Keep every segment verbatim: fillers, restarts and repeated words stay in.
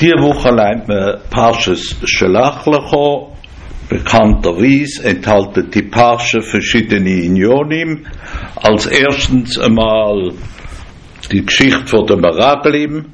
Diese Woche lernt man Parshas Shelach Lecho. Bekannterweise enthalten die Parsche verschiedene Inyonim. Als erstens einmal die Geschichte von den Meraglim.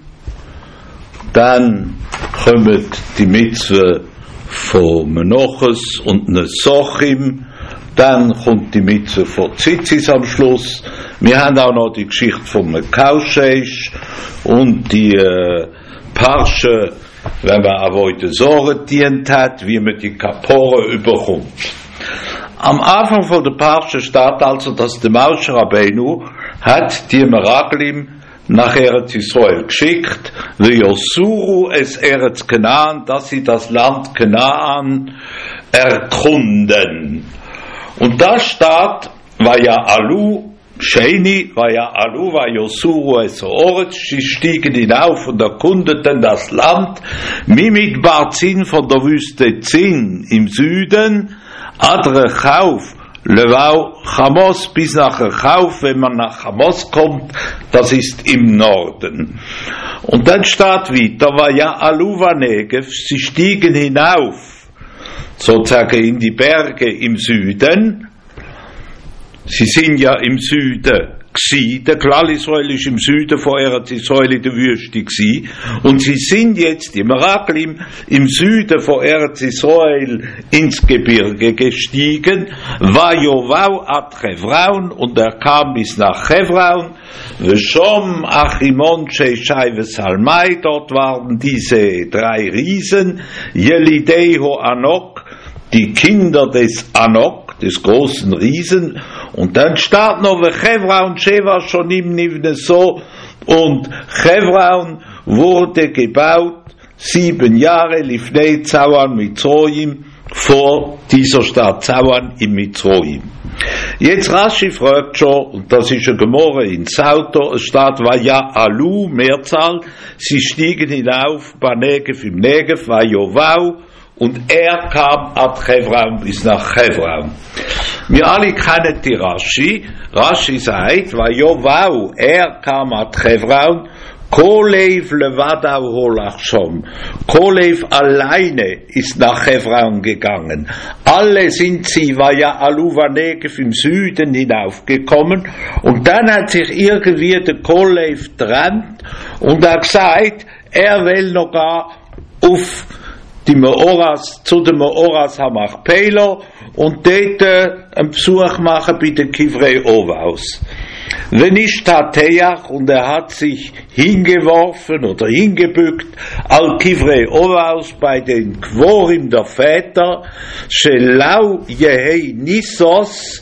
Dann kommen die Mitzwe von Menoches und Nesochim. Dann kommt die Mitzwe von Tzitzis am Schluss. Wir haben auch noch die Geschichte von Mekausheish und die äh, Parsche, wenn man Avoide Sorge dient hat, wie man die Kapore überkommt. Am Anfang von der Parsche steht also, dass der Moshe Rabbeinu hat die Meraglim nach Eretz Israel geschickt, wie Yosuru es Eretz Kanaan, dass sie das Land Kanaan erkunden. Und da steht, war ja Alu, Sheini, war ja Alu, war Yosuru es Oretz, sie stiegen hinauf und erkundeten das Land, Mimit Barzin von der Wüste Zin im Süden, Adre Chauf, Levau Chamos bis nach Chauf, wenn man nach Chamos kommt, das ist im Norden. Und dann steht weiter, war ja Alu war Negev, sie stiegen hinauf, sozusagen in die Berge im Süden. Sie sind ja im Süden gsi, der Klal Israel ist im Süden von Eretz Israel in der Wüste gsi, und sie sind jetzt im Meraglim im Süden von Eretz Israel ins Gebirge gestiegen, Vayovau ad Chevron, und er kam bis nach Chevron, Veshom Achimon Sheshai Vesalmai, dort waren diese drei Riesen, Yelidei ho Anok, die Kinder des Anok, des großen Riesen. Und dann steht noch, Chevron Sheva Shonim Nivne so, und Chevron wurde gebaut sieben Jahre Lifnei Zawan Mitzroim, vor dieser Stadt Zawan in Mitzroim. Jetzt Rashi fragt schon, und das ist eine Gemorre in Sauter, es steht, war ja Alu, Mehrzahl, sie stiegen hinauf, bei Negev im Negev, war Jovau, und er kam ad Chevron bis nach Chevron. Wir alle kennen die Rashi. Rashi sagt, Vayovau, er kam ad Chevron, Kolev levadau holachshom. Kolev alleine ist nach Chevron gegangen. Alle sind sie, war ja Aluva Negev im Süden hinaufgekommen, und dann hat sich irgendwie der Kolev getrennt und er gesagt, er will noch gar auf die Meoras, zu dem Meoras Hamachpelah, und dort äh, einen Besuch machen bei den Kivrei Ovaus. Wenn ich Tateach, und er hat sich hingeworfen oder hingebückt, al Kivrei Ovaus bei den Quorim der Väter, Shelau Yehei Nisos,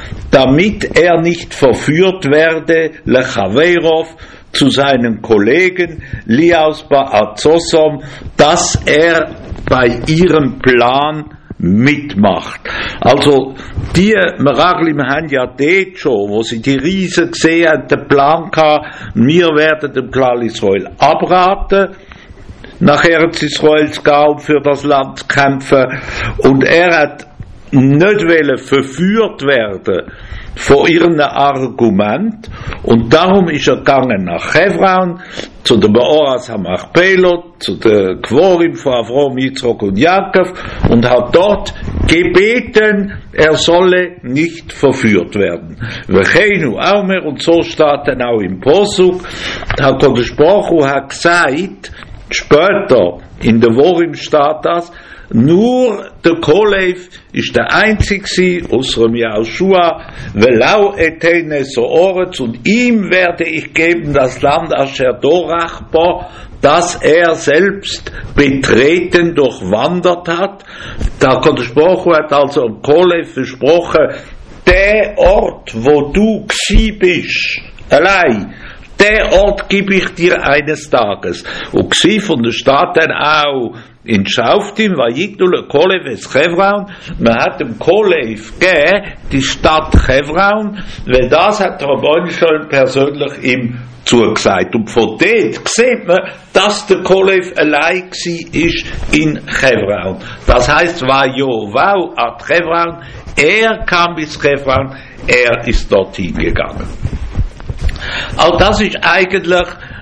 damit er nicht verführt werde, Lechaveirov, zu seinen Kollegen, Liaus Ba'azosom, dass er bei ihrem Plan mitmacht. Also, die Meraglim haben ja dort schon, wo sie die Riesen gesehen haben, den Plan gehabt, wir werden dem Klal Israel abraten, nach Eretz Israel zu gehen, um für das Land zu kämpfen, und er hat nicht wollen verführt werden von ihrem Argument, und darum ist er gegangen nach Chevron, zu der Meoras Hamachpelah, zu der Quorim von Avrom, Yitzchok und Jakob, und hat dort gebeten, er solle nicht verführt werden. Vechenu Aumer, und so steht dann auch im Posuk, hat der Sprachu hat gesagt, später in der Worim steht das, nur der Kolev ist der einzige, außer Yahushua, velau etene so Oretz, und ihm werde ich geben das Land Asher Dorachba, das er selbst betreten, durchwandert hat. Da kommt der Spruch, hat also am Kolev versprochen, der Ort, wo du gsi bist, allein, der Ort gebe ich dir eines Tages. Und gsi von der Stadt dann auch in Schauftim, war Yigdul Kolev es Chevron, man hat dem Kolev gegeben, die Stadt Chevron, weil das hat der Rabbeinu schon persönlich ihm zugesagt. Und von dort sieht man, dass der Kolev allein war in Chevron. Das heisst, war Jovau ad Chevron, er kam bis Chevron, er ist dorthin gegangen. Auch das ist eigentlich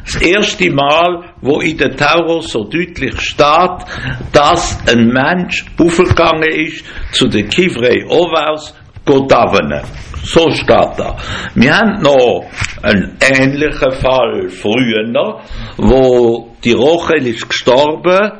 das erste Mal, wo in der Torah so deutlich steht, dass ein Mensch aufgegangen ist zu den Kivrei Ovaus, Gott davenen. So steht da. Wir haben noch einen ähnlichen Fall früher, wo die Rochel ist gestorben,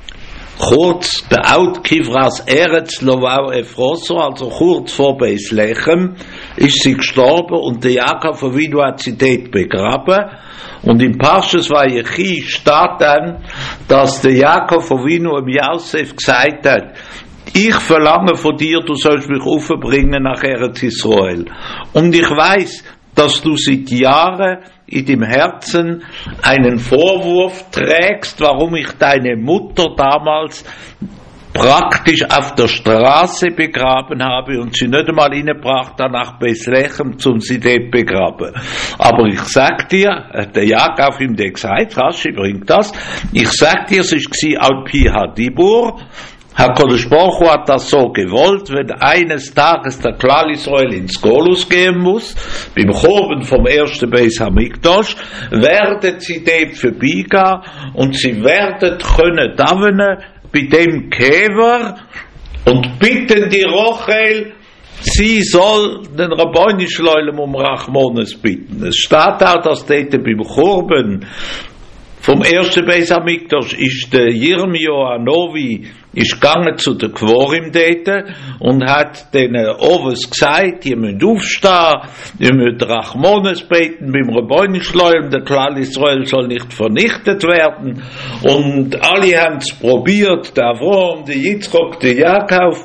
kurz beaut Kivras Eretz Lovau Efroso, also kurz vor Beis Lechem, ist sie gestorben und der Jakob Avinu hat sie dort begraben. Und im Parshas Vayechi steht dann, dass der Jakob Avinu im Josef gesagt hat, ich verlange von dir, du sollst mich aufbringen nach Eretz Israel. Und ich weiß, dass du seit Jahren in dem Herzen einen Vorwurf trägst, warum ich deine Mutter damals praktisch auf der Straße begraben habe und sie nicht einmal reingebracht habe nach Bethlehem, zum sie dort begraben. Aber ich sag dir, der Jakob ihm das gesagt, Rashi bringt das, ich sag dir, es war Al-Pi Hadibur, HaKadosh Baruch Hu hat das so gewollt, wenn eines Tages der Klal Israel ins Golus gehen muss, beim Choben vom ersten Beis Hamikdash, werden sie dort vorbeigehen und sie werden können davenen bei dem Käfer und bitten die Rochel, sie soll den Rabboni Shloilem um Rachmones bitten. Es steht auch, dass dort beim Choben vom ersten Beis Hamikdash ist der Yirmiyahu Hanovi ist gegangen zu den Quorim dort und hat den Oves gesagt, ihr müsst aufstehen, ihr müsst Rachmones beten beim Rabboni Shloilem, der Klal Israel soll nicht vernichtet werden. Und alle haben es probiert, der Avrom, der Yitzchok, der Jakob.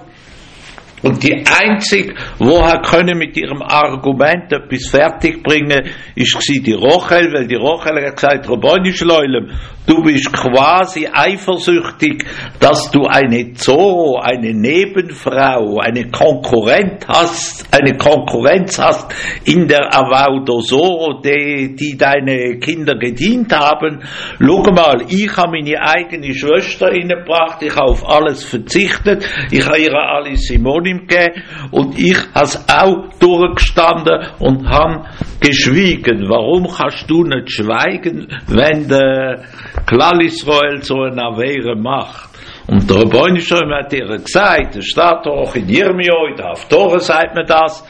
Und die einzige, wo er können mit ihrem Argument etwas fertig bringen, ist die Rochel, weil die Rochel hat gesagt, Rabboni Shloilem, du bist quasi eifersüchtig, dass du eine Zoro, eine Nebenfrau, eine Konkurrent hast, eine Konkurrenz hast in der Avaudo Zoro, die, die deine Kinder gedient haben. Schau mal, ich habe meine eigene Schwester reingebracht, ich habe auf alles verzichtet, ich habe ihre alle Simonim gegeben und ich habe es auch durchgestanden und habe geschwiegen. Warum kannst du nicht schweigen, wenn der Klal Israel so eine Avere macht? Und der Rabboni Shloilem hat ihr gesagt, es steht auch in Yirmiyahu, in der Haftorah sagt man das,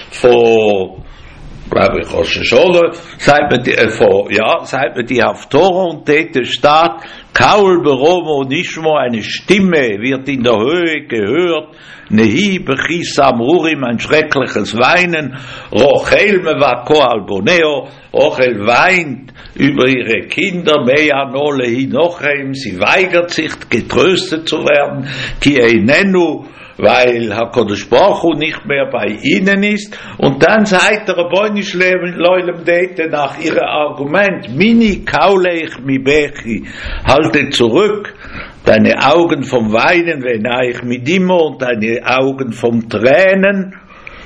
von, glaube ich, Rosh Hashanah, sagt man, die, äh, von, ja, sagt man die Haftorah und dort steht, Kaul Beromo Nishmo, eine Stimme wird in der Höhe gehört, Nehi Bechis Amrurim, ein schreckliches Weinen, Rochel Mevako Alboneo, Rochel weint über ihre Kinder, Mea Nole Hinochem, sie weigert sich, getröstet zu werden, Ki Einenu, weil HaKadosh Baruch Hu nicht mehr bei ihnen ist. Und dann sagt der Rabboni Shloilem dort nach ihrem Argument, Mini Kauleich mi Bechi, halte zurück deine Augen vom Weinen, wenn ich mit immer und deine Augen vom Tränen,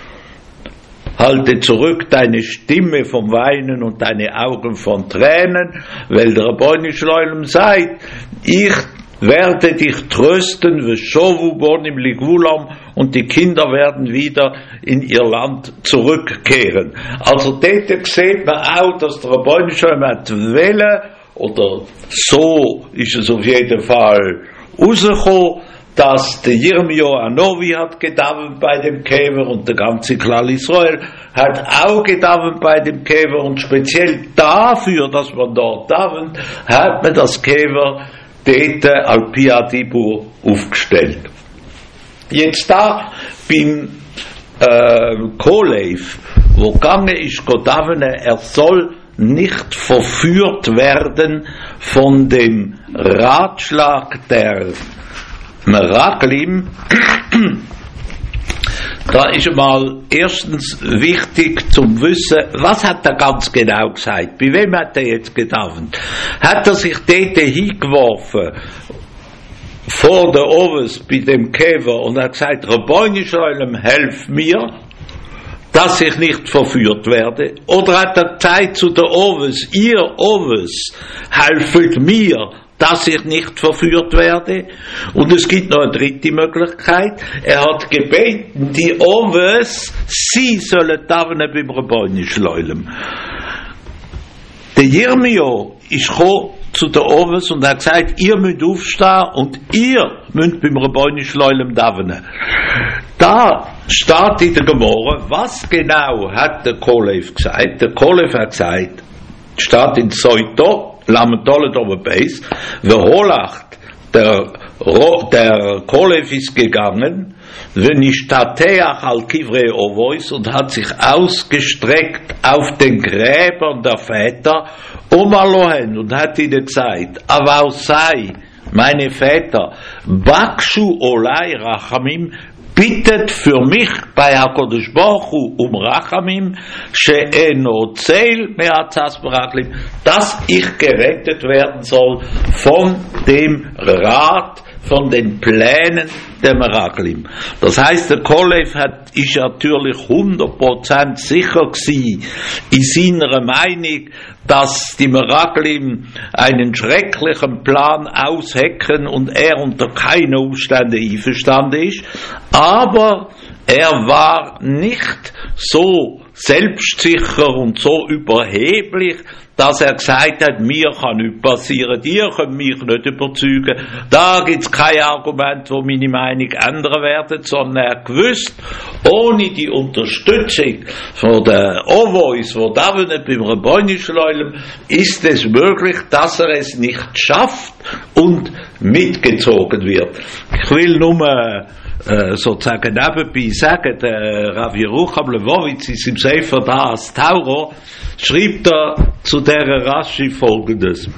halte zurück deine Stimme vom Weinen und deine Augen von Tränen, weil der Rabboni Shloilem sagt, ich werde dich trösten, Veshovu bonim ligvulam, und die Kinder werden wieder in ihr Land zurückkehren. Also dort sieht man auch, dass der Rabboni Shloilem hat wollen, oder so ist es auf jeden Fall rausgekommen, dass der Yirmiyahu Hanovi hat gedauert bei dem Käfer und der ganze Klal Israel hat auch gedauert bei dem Käfer und speziell dafür, dass man dort dauert, hat man das Käfer dort Al-Pi Hadibur aufgestellt. Jetzt da beim äh, Kolev, wo gegangen ist, Godavene, er soll nicht verführt werden von dem Ratschlag der Meraglim. Da ist einmal erstens wichtig zum Wissen, was hat er ganz genau gesagt? Bei wem hat er jetzt gedauert? Hat er sich dort hingeworfen vor der Oves bei dem Käfer und hat gesagt, Rabboni Shloilem, helf mir, dass ich nicht verführt werde? Oder hat er gesagt zu der Oves, ihr Oves, helfet mir, dass ich nicht verführt werde? Und es gibt noch eine dritte Möglichkeit. Er hat gebeten, die Oves, sie sollen davenen beim Rabboni Shloilem. Der Jirmio ist gekommen zu der Oves und hat gesagt, ihr müsst aufstehen und ihr müsst beim Rebbeinu Shloilem davenen. Da steht in der Gemorre, was genau hat der Kolev gesagt? Der Kolev hat gesagt, steht in Zoito, Lamentole Doberbeis, Verholacht, der, der Kolev ist gegangen, wenn ich Tateach al Kivre Ovois und hat sich ausgestreckt auf den Gräbern der Väter, um Alohen, und hat ihnen gesagt, Avau sei, meine Väter, Bakshu Olai Rachamim, bittet für mich bei HaKadosh Baruch Hu um Rachamim, she'eno zeil me'atzas beraklim, dass ich gerettet werden soll von dem Rat, von den Plänen der Meraklim. Das heißt, der Kolev hat, ist natürlich hundert Prozent sicher gewesen in seiner Meinung, dass die Meraklim einen schrecklichen Plan aushecken und er unter keinen Umständen einverstanden ist. Aber er war nicht so selbstsicher und so überheblich, dass er gesagt hat, mir kann nichts passieren, ihr könnt mich nicht überzeugen, da gibt es kein Argument, wo meine Meinung ändern werden, sondern er gewusst, ohne die Unterstützung von der Ovois, wo da beim Rebbeinu Shloilem, ist es möglich, dass er es nicht schafft und mitgezogen wird. Ich will nur Äh, sozusagen nebenbei sagen, der Rav Yerucham Levovitz ist im Sefer Das Tauro, schreibt er zu der Rashi folgendes.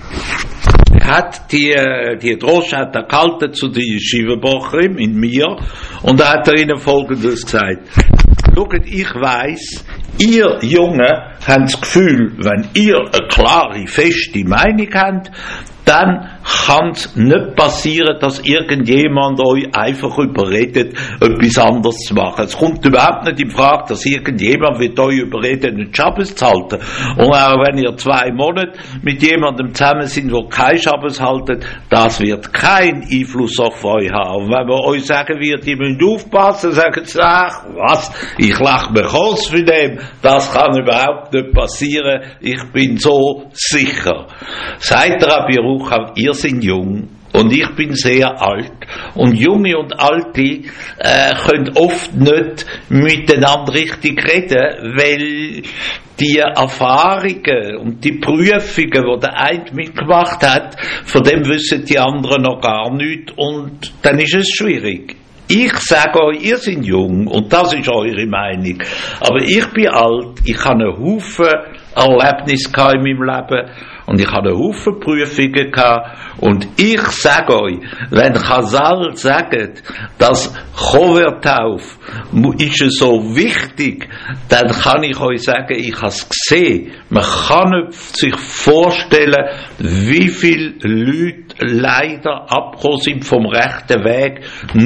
Er hat die, die Drosch hat er gehalten zu den Yeshiva-Bochrim in mir und da hat er ihnen folgendes gesagt. Schaut, ich weiss, ihr Jungen habt das Gefühl, wenn ihr eine klare, feste Meinung habt, dann kann es nicht passieren, dass irgendjemand euch einfach überredet, etwas anderes zu machen. Es kommt überhaupt nicht in Frage, dass irgendjemand wird euch überreden, einen Schabbos zu halten. Und auch wenn ihr zwei Monate mit jemandem zusammen sind, der keinen Schabbos haltet, das wird keinen Einfluss auf euch haben. Und wenn man euch sagen wird, ihr müsst aufpassen, sagen sie, ach, was, ich lache mich aus für dem, das kann überhaupt nicht passieren, ich bin so sicher. Seid ihr aber ihr seid jung und ich bin sehr alt und Junge und Alte äh, können oft nicht miteinander richtig reden, weil die Erfahrungen und die Prüfungen, die der eine mitgemacht hat, von dem wissen die anderen noch gar nichts und dann ist es schwierig. Ich sage euch, ihr seid jung und das ist eure Meinung, aber ich bin alt, ich habe einen Haufen Erlebnisse in meinem Leben und ich habe einen Haufen Prüfungen gehabt und ich sage euch, wenn Chazal sagt, dass Chovertauf ist so wichtig, dann kann ich euch sagen, ich habe es gesehen. Man kann nicht sich vorstellen, wie viele Leute leider abgekommen sind vom rechten Weg,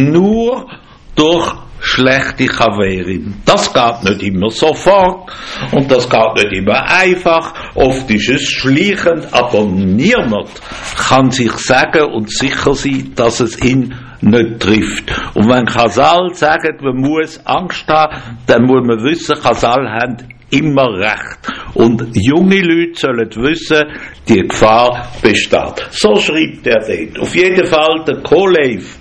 nur durch schlechte Chaverim. Das geht nicht immer sofort und das geht nicht immer einfach. Oft ist es schleichend, aber niemand kann sich sagen und sicher sein, dass es ihn nicht trifft. Und wenn Chazal sagt, man muss Angst haben, dann muss man wissen, Chazal haben immer recht. Und junge Leute sollen wissen, die Gefahr besteht. So schreibt er dort. Auf jeden Fall, der Kolev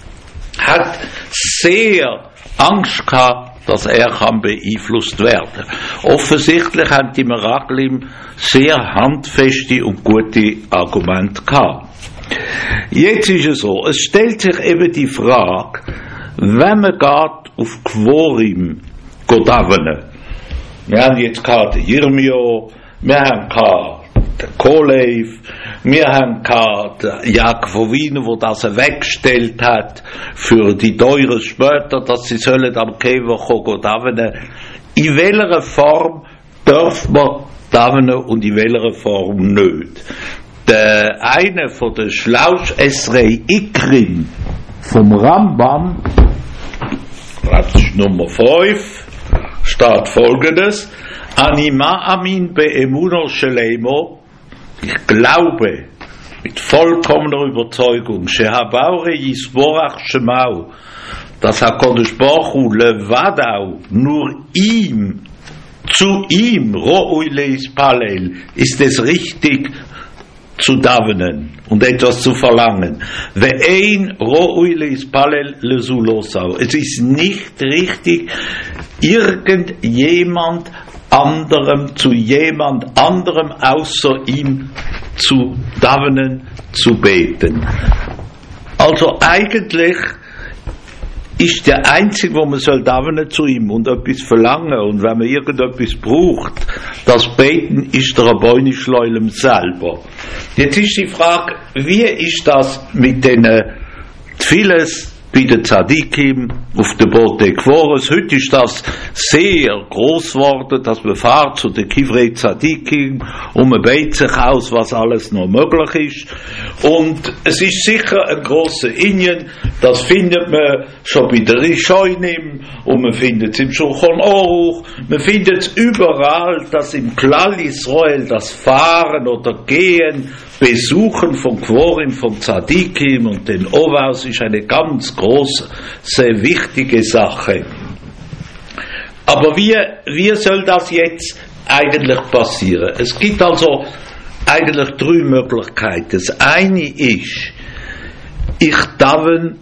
hat sehr Angst gehabt, dass er kann beeinflusst werden. Offensichtlich haben die Meraklim sehr handfeste und gute Argumente gehabt. Jetzt ist es so, es stellt sich eben die Frage, wenn man geht auf Quorim Godavene, wir haben jetzt gehabt den Yirmio, wir haben gehabt den Kolev, wir haben gehabt Jakob Wiener, der das weggestellt hat für die Teure später, dass sie sollen am Kever kommen davenen. In welcher Form darf man davenen und in welcher Form nicht? Der eine von den Schlausch Esrei Ikrim vom Rambam, das ist Nummer fünf, steht folgendes: Anima amin be'emuno sheleimo, ich glaube mit vollkommener Überzeugung, shehabaure yisborach shemau, dass HaKadosh Baruch Hu levadau, nur ihm zu ihm, Ro'ui le'ispalel, ist es richtig zu davenen und etwas zu verlangen. Ve'ein Ro'ui le'ispalel le'zulosau. Es ist nicht richtig, irgendjemand anderem, zu jemand anderem außer ihm zu davenen, zu beten. Also eigentlich ist der Einzige, wo man soll davenen, zu ihm und etwas verlangen, und wenn man irgendetwas braucht, das Beten ist der Rabbeinu Shloilem selber. Jetzt ist die Frage, wie ist das mit den Tfiles bei den Tzadikim auf der Bote Quores? Heute ist das sehr groß geworden, dass man fährt zu den Kivrei Tzadikim und man betet sich aus, was alles noch möglich ist. Und es ist sicher ein grosser Inyan, das findet man schon bei den Rishonim und man findet es im Shulchan Aruch, man findet es überall, dass im Klal Israel das Fahren oder Gehen, Besuchen von Quorim, von Tzadikim und den Ovaus ist eine ganz große, sehr wichtige Sache. Aber wie, wie soll das jetzt eigentlich passieren? Es gibt also eigentlich drei Möglichkeiten. Das eine ist, ich daven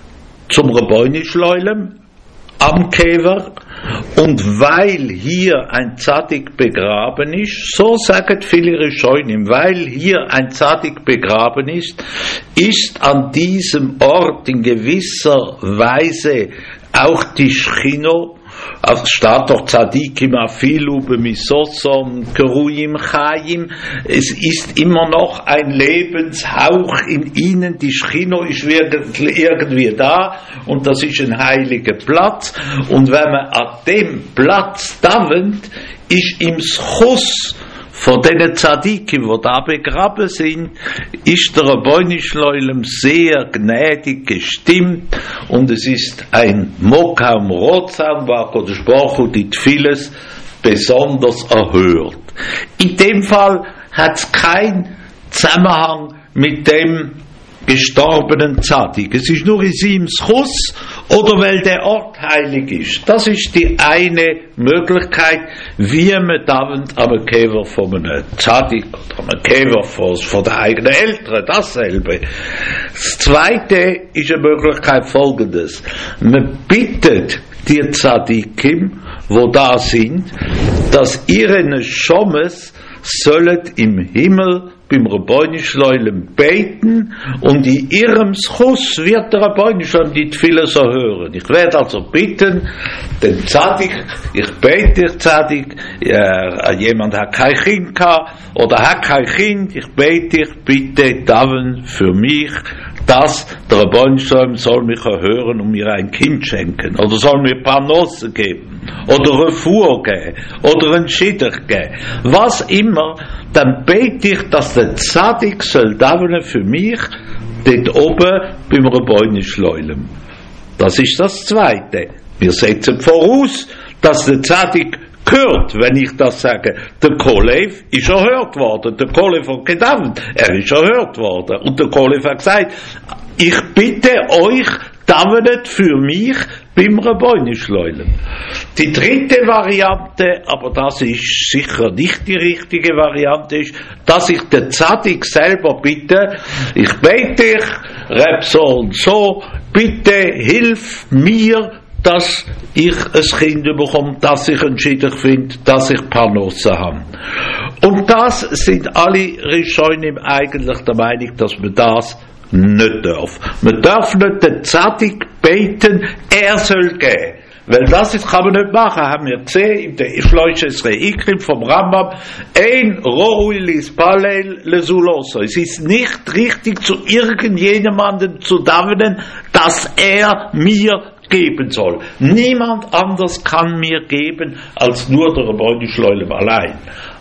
zum Rabbeinu Shloilem am Kever, und weil hier ein Tzadik begraben ist, so sagen viele Rishonim, weil hier ein Tzadik begraben ist, ist an diesem Ort in gewisser Weise auch die Schchino, es steht doch Tzadikim afilu b'misosom keruyim chayim, es ist immer noch ein Lebenshauch in ihnen, die Schchino ist irgendwie da und das ist ein heiliger Platz, und wenn man an dem Platz davent, ist im Schuss von den Tzadikim, die da begraben sind, ist der Rabbeinu Shloilem sehr gnädig gestimmt, und es ist ein Mokam Rotzam, wo Kodesh Baruch Hu die Tfiles besonders erhört. In dem Fall hat es keinen Zusammenhang mit dem gestorbenen Tzadik. Es ist nur in seinem Schuss oder weil der Ort heilig ist. Das ist die eine Möglichkeit, wie man davent am Kever von einem Tzadik oder am Kever von, von den eigenen Eltern, dasselbe. Das zweite ist eine Möglichkeit folgendes. Man bittet die Tzadikim, wo da sind, dass ihre Neshomes sollen im Himmel beim Rabbeinu Shloilem beten, und in ihrem Schuss wird der Rabbeinu Shloilem die Tfiles erhören. Ich werde also bitten, den Tzadik, ich bete dich Tzadik, äh, jemand hat kein Kind gehabt oder hat kein Kind, ich bete dich, bitte daven für mich, dass der Rabbeinu Shloilem soll mich erhören und mir ein Kind schenken, oder soll mir ein paar Nossen geben, oder eine Fuhr geben, oder ein Schiddich geben, was immer, dann bete ich, dass der Tzadik soll davenen für mich, dort oben beim Rabbeinu Shloilem. Das ist das Zweite. Wir setzen voraus, dass der Tzadik hört, wenn ich das sage. Der Kolev ist erhört worden. Der Kolev hat gedavent, er ist erhört worden. Und der Kolev hat gesagt, ich bitte euch, davenet für mich beim Rabbeinu Shloilem. Die dritte Variante, aber das ist sicher nicht die richtige Variante, ist, dass ich den Tzadik selber bitte, ich bete dich, Reb so und so, bitte hilf mir, dass ich ein Kind bekomme, dass ich einen Schiddich finde, dass ich Parnasse habe. Und das sind alle Rishonim eigentlich der Meinung, dass man das nicht darf. Man darf nicht den Tzadik beten, er soll gehen. Weil das ist, kann man nicht machen, haben wir gesehen, in der Schleusches Reikrim vom Rambam, ein Ro'ui le'ispalel le'zuloso. Es ist nicht richtig, zu irgendjemandem zu davenen, dass er mir geben soll. Niemand anders kann mir geben, als nur der Rabbeinu Shloilem allein.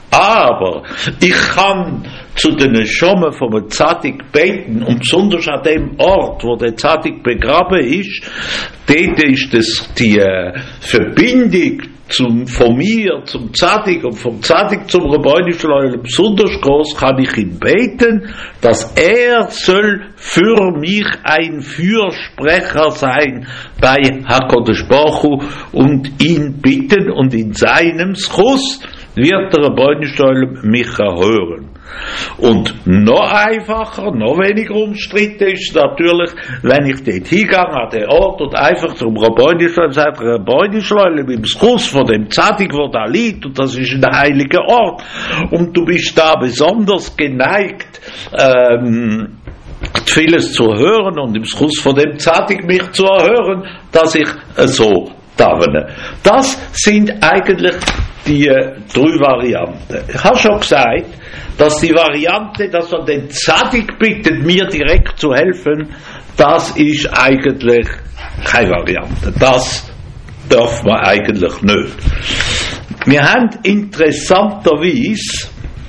Aber ich kann zu den Schommen vom Tzadik beten, und besonders an dem Ort, wo der Tzadik begraben ist, dort ist das die äh, Verbindung zum, von mir zum Zadig und vom Zadig zum Rebbeinu Shalom besonders groß, kann ich ihn beten, dass er soll für mich ein Fürsprecher sein bei HaKadosh Baruch Hu und ihn bitten, und in seinem Schuss wird der Rebbeinu Shalom mich erhören. Und noch einfacher, noch weniger umstritten ist natürlich, wenn ich dort hingehe an den Ort und einfach zum Rebbeinu Shalom sage, Rebbeinu Shalom im Schuss von dem Zadig, wo da liegt, und das ist ein heiliger Ort, und du bist da besonders geneigt, ähm, vieles zu hören und im Schuss von dem Zadig mich zu erhören, dass ich äh, so davene. Das sind eigentlich die äh, drei Varianten. Ich habe schon gesagt, dass die Variante, dass man den Zadig bittet, mir direkt zu helfen, das ist eigentlich keine Variante. Das darf man eigentlich nicht. Wir haben interessanterweise,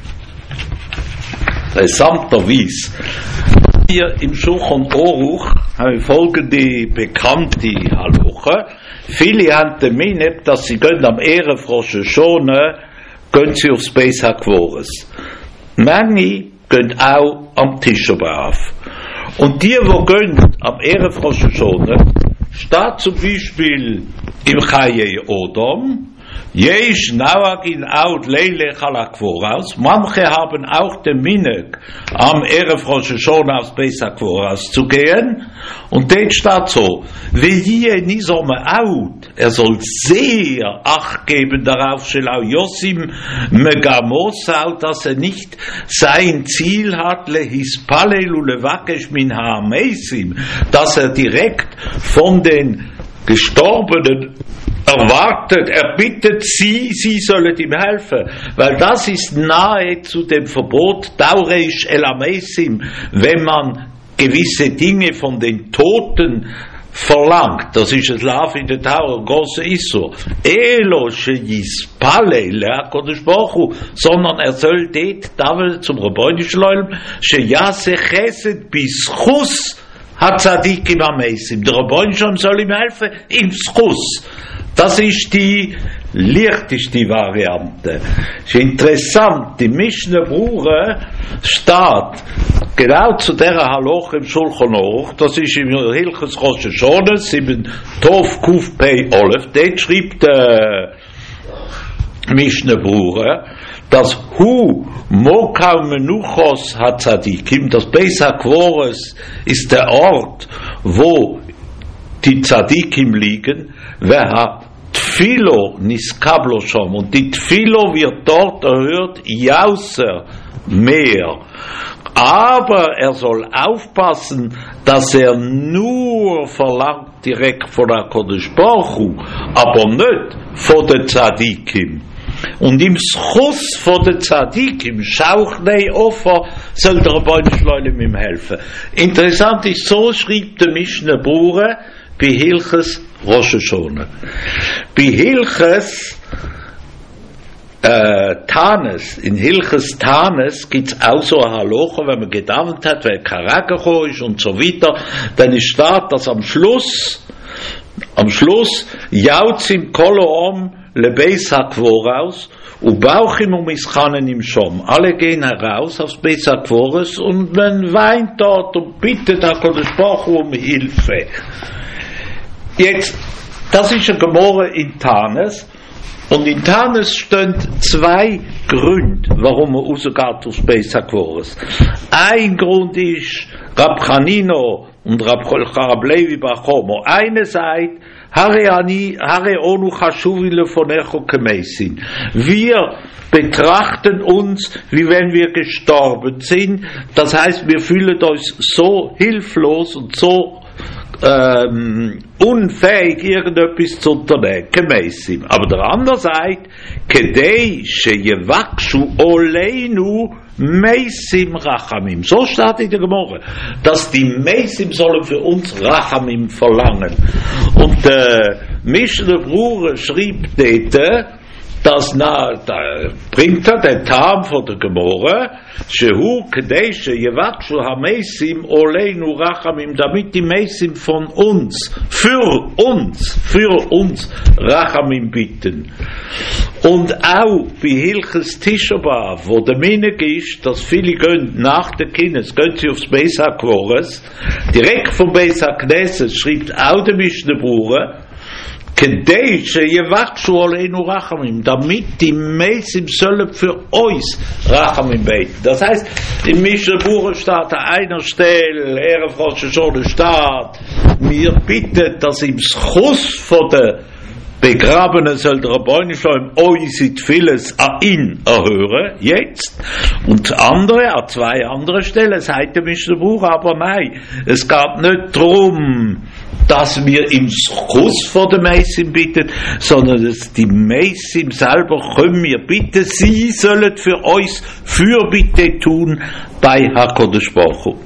interessanterweise, hier im Shulchan Aruch haben wir folgende bekannte Halacha. Viele haben den Meinung, dass sie gehen am Erev Rosh Hashanah, gehen sie aufs Beis HaKvoros. Manche gehen auch am Tisha B'Av. Und die, die gehen am Erev Rosh Hashanah, steht zum Beispiel im Chayei Odom, Yesh Nawagin Aud Leile Chalakvoras. Manche haben auch den Minhag, am Erev Rosh Hashanah aufs Beis HaKvoros zu gehen. Und dort steht so, Velie Nisome Aud, er soll sehr Acht geben darauf, Shelau Yosim Megamosau, dass er nicht sein Ziel hat, Lehispalelu Levakesh Min Ha'amesim, dass er direkt von den Gestorbenen erwartet, er bittet sie, sie sollen ihm helfen, weil das ist nahe zu dem Verbot Daureish El Amesim, wenn man gewisse Dinge von den Toten verlangt. Das ist ein Lauf in der Tower, große Issur. Elo sheyispale leHaKadosh Baruch Hu, sondern er soll dort davel zum Rebbeinu Shalom sheyase chesed bischus hatzadikim amesim. Der Rebbeinu Shalom soll ihm helfen im Schus. Das ist die leichteste Variante. Es ist interessant, die Mishnah Brura steht genau zu dieser Halacha im Shulchan Aruch, das ist im Hilchos Rosh Hashanah, sieben Tov Kuf Pei Olef, dort schreibt der Mishnah Brura, dass Hu Mokau Menuchos HaTzadikim, das Beis HaKvoros ist der Ort, wo die Tzadikim liegen, wer Tfilo niskablo shom, und die Tfilo wird dort erhört, jauser mehr. Aber er soll aufpassen, dass er nur verlangt direkt von der HaKadosh Baruch Hu, aber nicht von der Tzadikim. Und im Schuss von der Tzadikim, Schauchnei Offer, soll der Rebbeinu Shalom ihm helfen. Interessant ist, so schrieb der Mishnah Brura bei Hilchos Rosh Hashanah. Bei Hilchos äh, Tanes, in Hilchos Tanes gibt's auch so eine Halacha, wenn man gedammt hat, wer Karaka ist und so weiter, dann ist da, dass am Schluss, am Schluss, Jautzim Koloam lebeis HaKvoros und Bauchim um Ischanen im Schom. Alle gehen heraus aufs Beis HaKvoros und man weint dort und bittet HaKadosh Baruch Hu um Hilfe. Jetzt, das ist ein Gemorre in Tanes, und in Tanes stehen zwei Gründe, warum man rausgeht aufs Beis HaKvoros. Ein Grund ist, Rab Chanino und Rab Levi bar Chomo. Eine sagt, Hare ani, hare onu chashuvi lefonecho kemeisin. Wir betrachten uns, wie wenn wir gestorben sind. Das heißt, wir fühlen uns so hilflos und so ähm, unfähig, irgendetwas zu unternehmen. Kemeisim. Aber der andere sagt, kedei sheyevakshu oleinu Meisim Rachamim. So steht in der Gemorre, dass die Meisim sollen für uns Rachamim verlangen. Und der äh, Mishnah Brura schrieb dort, dass na, da bringt er den Tam von der Gemorre, Shehu Kedeshe Yevakshu HaMeisim Oleinu Rachamim, damit die Meisim von uns, für uns, für uns Rachamim bitten. Und auch bei Hilches Tisha B'Av, wo der Meinung ist, dass viele gehen nach der Kindes, gehen sie aufs Beis HaKvores, direkt vom Beis HaKnesset schreibt auch der Mishnah Berurah, Kedeshe Yevakshu Oleinu Rachamim, damit die Meisim sollen für uns Rachamim beten. Das heißt, im Mishnah Berurah steht an einer Stelle, Erev Rosh Hashanah steht, wir bitten, dass im Schuss von der Begrabenen soll der Rabbeinu Shalom oisit vieles an ihn erhören, jetzt. Und andere, an zwei anderen Stellen, sagt der Mishnah Berurah, aber nein, es geht nicht darum, dass wir im Schuss von der Meisim bitten, sondern dass die Meisim selber können wir bitten, sie sollen für uns Fürbitte tun bei HaKadosh Baruch Hu.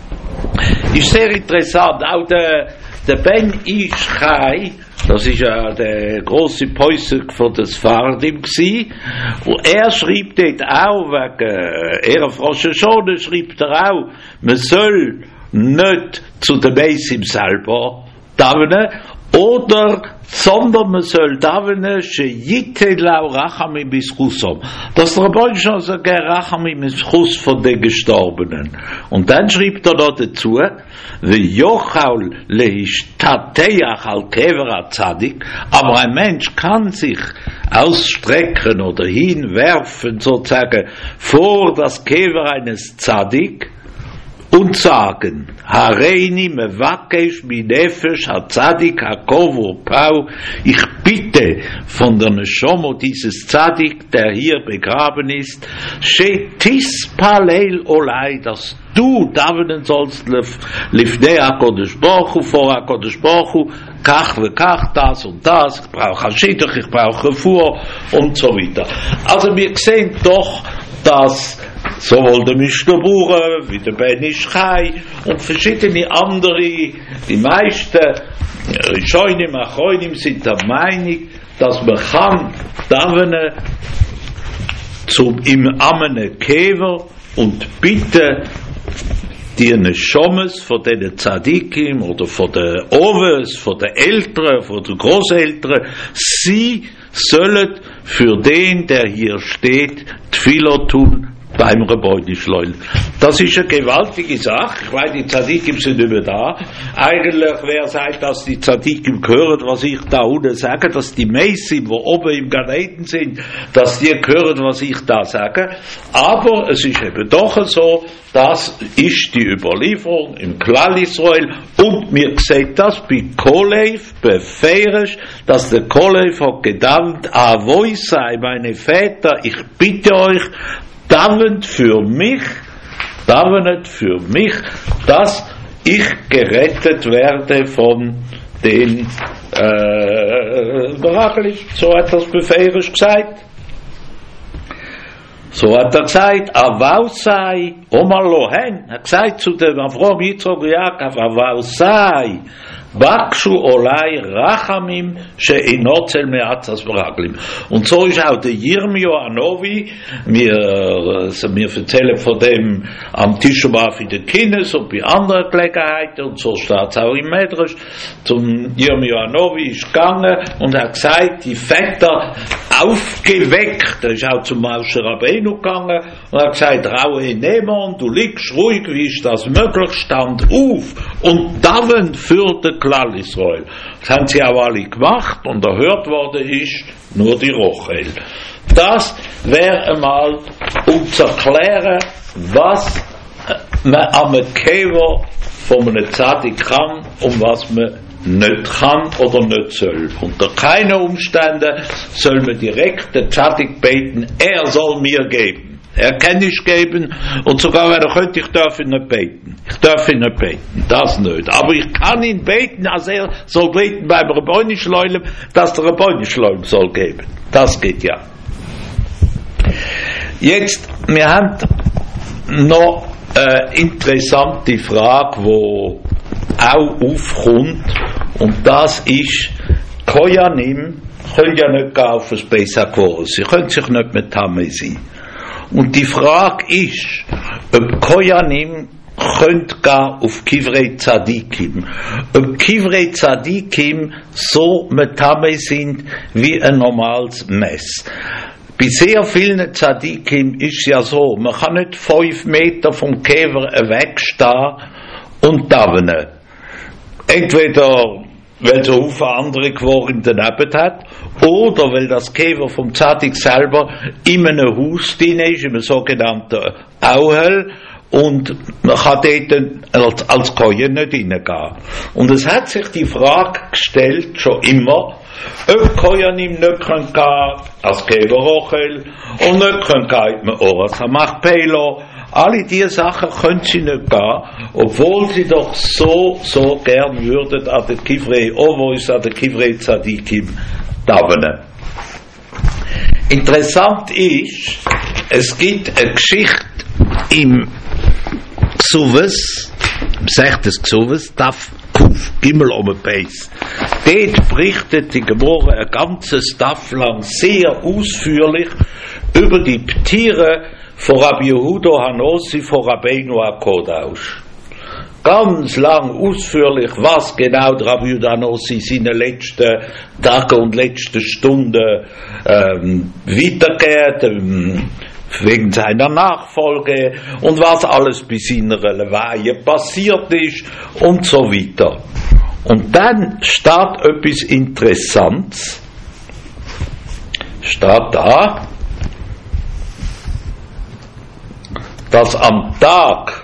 Ist sehr interessant, auch der, der Ben Ish Chai, das ist ja der große Päusser von des Fardim gsi, und er schreibt dort auch, wegen Erev Rosh Hashanah schreibt er auch, man soll nicht zu der Meisim selber davenen, oder, sondern man soll davenen, sheyitelau Rachamim bischusom, dass der Rabbeinu schon sagt, Rachamim bischus von den Gestorbenen. Und dann schreibt er noch dazu, V'yochal lehishtateach al kever Tzadik, aber ein Mensch kann sich ausstrecken oder hinwerfen, sozusagen, vor das Kever eines Tzadik, und sagen, Hareini mevakesh minefesh hatzadik hakovu pau, ich bitte von der Neshomo dieses Tzadik, der hier begraben ist, shetis palel olai, dass du davenen sollst lifnei HaKadosh Baruch Hu, vor HaKadosh Baruch Hu, kach ve kach, das und das, ich brauche Hashidduch, ich brauche Refuah und so weiter. Also wir sehen doch, dass sowohl der Mishnah Berurah wie der Ben Ish Chai und verschiedene andere, die meisten Rishonim, Achronim sind der Meinung, dass man kann davenen zum im Amene Kever und bitte die Neshomes von den Tzadikim oder von den Oves, von den Eltern, von den Großeltern, sie sollen für den, der hier steht, Tfilo tun beim Rabbeinu Shalom. Das ist eine gewaltige Sache. Ich weiß, die Tzadikim sind immer da. Eigentlich, wer sagt, dass die Tzadikim hören, was ich da unten sage, dass die Meisim, die oben im Gan Eden sind, dass die hören, was ich da sage. Aber es ist eben doch so, das ist die Überlieferung im Klal Israel, und mir sieht das bei Kolev, bei Feirisch, dass der Kolev hat gedacht, Avoi sei, meine Väter, ich bitte euch, davent für mich, davent für mich, dass ich gerettet werde von den äh, Berachlich. So hat das Befeirisch gesagt. So hat er gesagt, Avau sei, Omar Lohen, er hat gesagt zu dem Avrom Yitzchak Yaakov, Avau sei, Bakshu olai Rachamim she'inotzel me'atzas Beraglim. Und so ist auch der Yirmiyo Anovi, wir, wir erzählen von dem am Tisha B'Av in den Kindes und bei anderen Gelegenheiten, und so steht es auch im Medrash, zum Yirmiyo Anovi ist gegangen und hat gesagt, die Väter aufgeweckt, er ist auch zum Moshe Rabbeinu gegangen und hat gesagt, Raue Neman, du liegst ruhig, wie ist das möglich, stand auf und davent für den Klal Israel. Das haben sie auch alle gemacht, und erhört worden ist nur die Rochel. Das wäre einmal, um zu erklären, was man am Kever von einem Tzadik kann und was man nicht kann oder nicht soll. Unter keinen Umständen soll man direkt den Tzadik beten, er soll mir geben. Er kann nicht geben, und sogar wenn er könnte, ich darf ihn nicht beten. Ich darf ihn nicht beten, das nicht. Aber ich kann ihn beten, als er soll beten beim Rabbeinu Shalom, dass der Rabbeinu Shalom soll geben. Das geht ja. Jetzt, wir haben noch eine interessante Frage, die auch aufkommt, und das ist, Koyanim können ja nicht gehen auf das Beis HaKvoros, sie können sich nicht mit Tame sein. Und die Frage ist, ob Koyanim könnt gehen auf Kivrei Tzadikim, ob Kivrei Tzadikim so mit Tame sind wie ein normales Mess. Bei sehr vielen Tzadikim ist ja so, man kann nicht fünf Meter vom Käfer wegstehen und davenen. Entweder weil so viele andere Quoren daneben hat, oder weil das Käfer vom Tzadik selber in einem Haus drin ist, in einem sogenannten Auhel, und man kann dort als, als Kohen nicht reingehen. Und es hat sich die Frage gestellt, schon immer, ob Koyanim nicht können gehen als Käferochel und nicht können gehen mit Oras HaMachpelah. Alle diese Sachen können sie nicht gehen, obwohl sie doch so, so gern würden an der Kivrei Ovois, an der Kivrei Tzadikim davenen. Interessant ist, es gibt eine Geschichte im Ksuvas, im sechsten Ksuvas, Taf Kuf, Gimel um den Beis. Dort berichtet die Gemorre ein ganzes Taf lang sehr ausführlich über die Ptire von Rabbi Yehuda Hanossi von Rabbeinu HaKodesh. Ganz lang ausführlich, was genau Rabbi Yehuda Hanossi in seinen letzten Tagen und letzten Stunden ähm, weitergeht, ähm, wegen seiner Nachfolge und was alles bei seiner Weihe passiert ist und so weiter. Und dann steht etwas Interessantes, steht da, dass am Tag,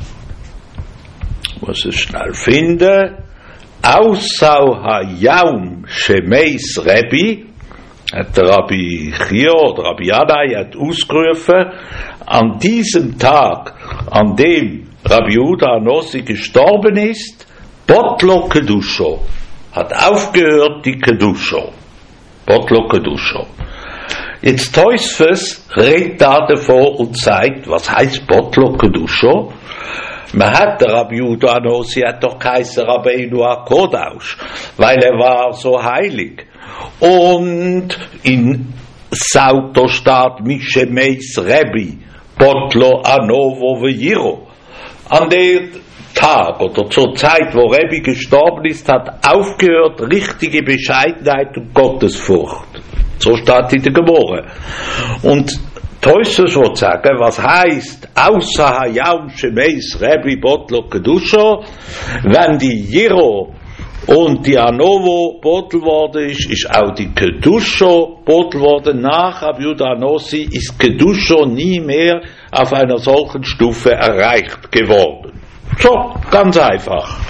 muss ich schnell finden, Ausau HaYaum Shemeis Rebbi, hat der Rabbi Chia oder Rabbi Yadai hat ausgerufen, an diesem Tag, an dem Rabbi Yehuda Hanossi gestorben ist, Botlo Kedusho, hat aufgehört die Kedusho. Botlo Kedusho. Jetzt Tosfos redet da davor und sagt, was heißt Botlo Kedusho? Man hat der Rabbi Yehuda Hanossi hat doch geheißen Rabbeinu HaKodesh, weil er war so heilig. Und in Sauto steht Mishemeis Rebbi, Botlo Anovo Vejiro. An dem Tag oder zur Zeit, wo Rebbi gestorben ist, hat aufgehört richtige Bescheidenheit und Gottesfurcht. So steht in der Gemorre. Und Tosfos wird sagen, was heißt, außer Hayam Shemeis Rebbi Botlo Kedusho, wenn die Jiro und die Anovo botel worden ist, ist auch die Kedusho botel worden. Nach Rabbi Yehuda Hanossi ist Kedusho nie mehr auf einer solchen Stufe erreicht geworden. So, ganz einfach.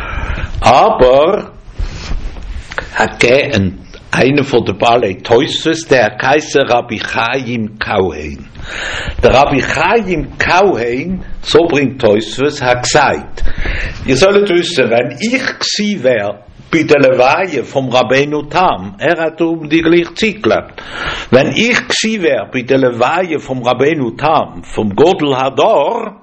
Aber hat gegeben einer von den Balei Tosfos, der heißt Rabbi Chaim Kauhen. Der Rabbi Chaim Kauhen, so bringt Tosfos, hat gesagt, ihr solltet wissen, wenn ich gsi wäre bei der Leweihe vom Rabbeinu Tam, er hat um die gleiche Zeit gelebt, wenn ich gsi wäre bei der Leweihe vom Rabbeinu Tam, vom Godel Hador,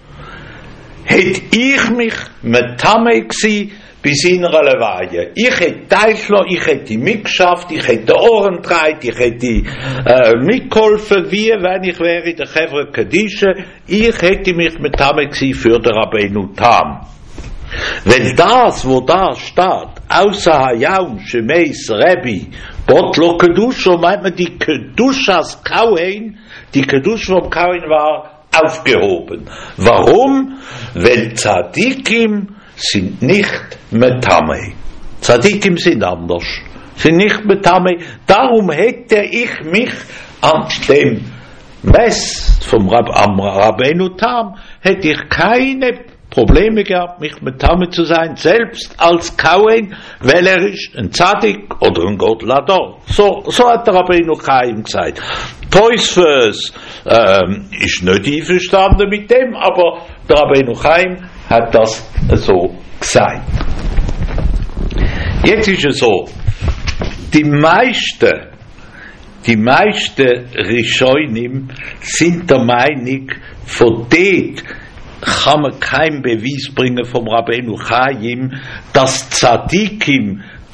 hätte ich mich mit Tame gsi bei seiner Leweihe. Ich hätte teilgenommen, ich hätte mitgeschafft, ich hätte Ohren getragen, ich hätte äh, mitgeholfen, wie wenn ich wäre in der Chevre Kedische. Ich hätte mich mit Tame gsi für den Rabbeinu Tam. Wenn das, wo da steht, außer Hayam Shemeis Rebbi, Botlo Kedusho, meint man die Kedushas Kauhen, die Kedush vom Kauhen war aufgehoben. Warum? Weil Tzadikim sind nicht Metame. Tzadikim sind anders. Sind nicht Metame. Darum hätte ich mich an dem Mess vom Rab, am Rabbeinu Tam, hätte ich keine Probleme gehabt, mich Metame zu sein, selbst als Kauhen, weil er ist ein Tzadik oder ein Godel Hador. So, so hat der Rabbeinu Chaim gesagt. Tosfos ähm, ist nicht einverstanden mit dem, aber der Rabbeinu Chaim hat das so gesagt. Jetzt ist es so, die meisten, die meisten Rishonim sind der Meinung, von dort kann man keinen Beweis bringen vom Rabbeinu Chaim, dass Tzadikim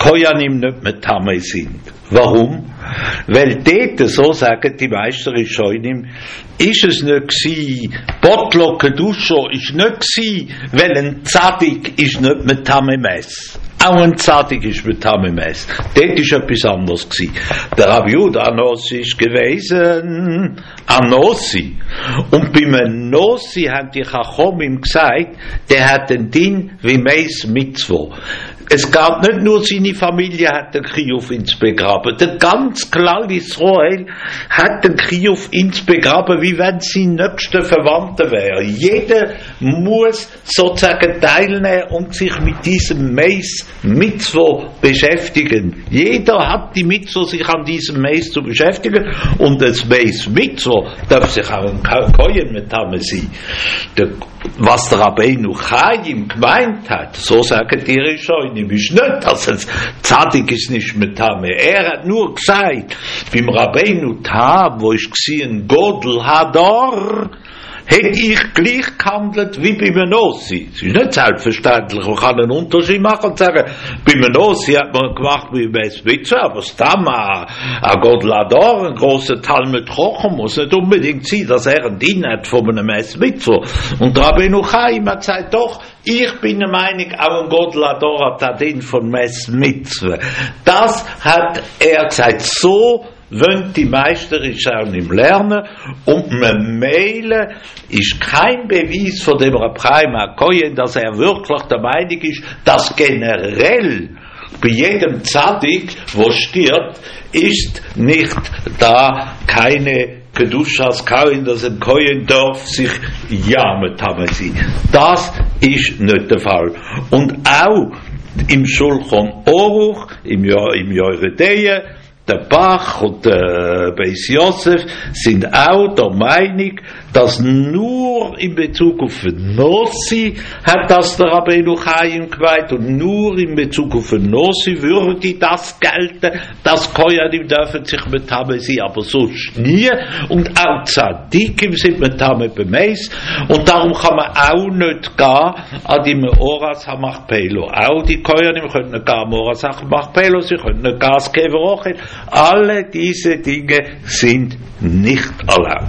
Koyanim nicht mit Tame sind. Warum? Weil dort, so sagen die Meister Rishonim, ist es nicht gsi, Botlo Kedusho ist nicht gsi, weil ein Zadik ist nicht mit Tame Mess. Auch ein Zadik ist mit Tame Mess. Dort ist etwas anderes gsi. Der Rabbi Judah Anossi ist gewesen, Anossi. Und beim Anossi haben die Chachomim gesagt, der hat den Din wie Meis Mitzvo. Es gab nicht nur seine Familie, hat den Chiyuv ins begraben. Der ganz Klal Israel hat den Chiyuv ins begraben, wie wenn sein nächster Verwandter wäre. Jeder muss sozusagen teilnehmen und sich mit diesem Meis Mitzvo beschäftigen. Jeder hat die Mitzvo, sich an diesem Meis zu beschäftigen. Und das Meis Mitzvo darf sich auch ein Koyen mit Tame sein. Der, was der Rabbeinu Chaim gemeint hat, so sagen die Rishonim, ist nicht, dass es Zadig ist nicht mit Tame. Er hat nur gesagt, beim Rabbeinu Tam, wo ich gesehen, Godel Hador, hätte ich gleich gehandelt wie bei Menossi. Es ist nicht selbstverständlich, man kann einen Unterschied machen und sagen, bei Menossi hat man gemacht wie bei Spitze, aber es Tam, ein Godel Hador, ein grosser Talmud Chochem, muss nicht unbedingt sein, dass er einen Dien hat von einem Spitze. Und Rabbeinu Chaim hat gesagt, doch, ich bin der Meinung, auch ein Godel Hador hat den Dien von Mes Mitzvah. Das hat er gesagt, so wollen die Meister im Lernen und man mailen ist kein Beweis von dem Reb Chaim HaKoyen, dass er wirklich der Meinung ist, dass generell bei jedem Zadik, wo stirbt, ist nicht da keine Kedushas Kohen, dass ein Kohen darf sich ja mit haben sie. Das ist nicht der Fall. Und auch im Shulchan Aruch, im Yoredeya, der Bach und der Beis Yosef sind auch der Meinung, dass nur in Bezug auf Nossi hat das der Rabbeinu Chaim geweiht und nur in Bezug auf Nossi würde das gelten, dass Koyanim dürfen sich mit Tame sein, aber sonst nie. Und auch Tzadikim sind mit Tame bemeis und darum kann man auch nicht gehen an die Meoras HaMachpelah. Auch die Koyanim können nicht gehen an Meoras HaMachpelah, sie können nicht gehen als Keverochet. Alle diese Dinge sind nicht erlaubt.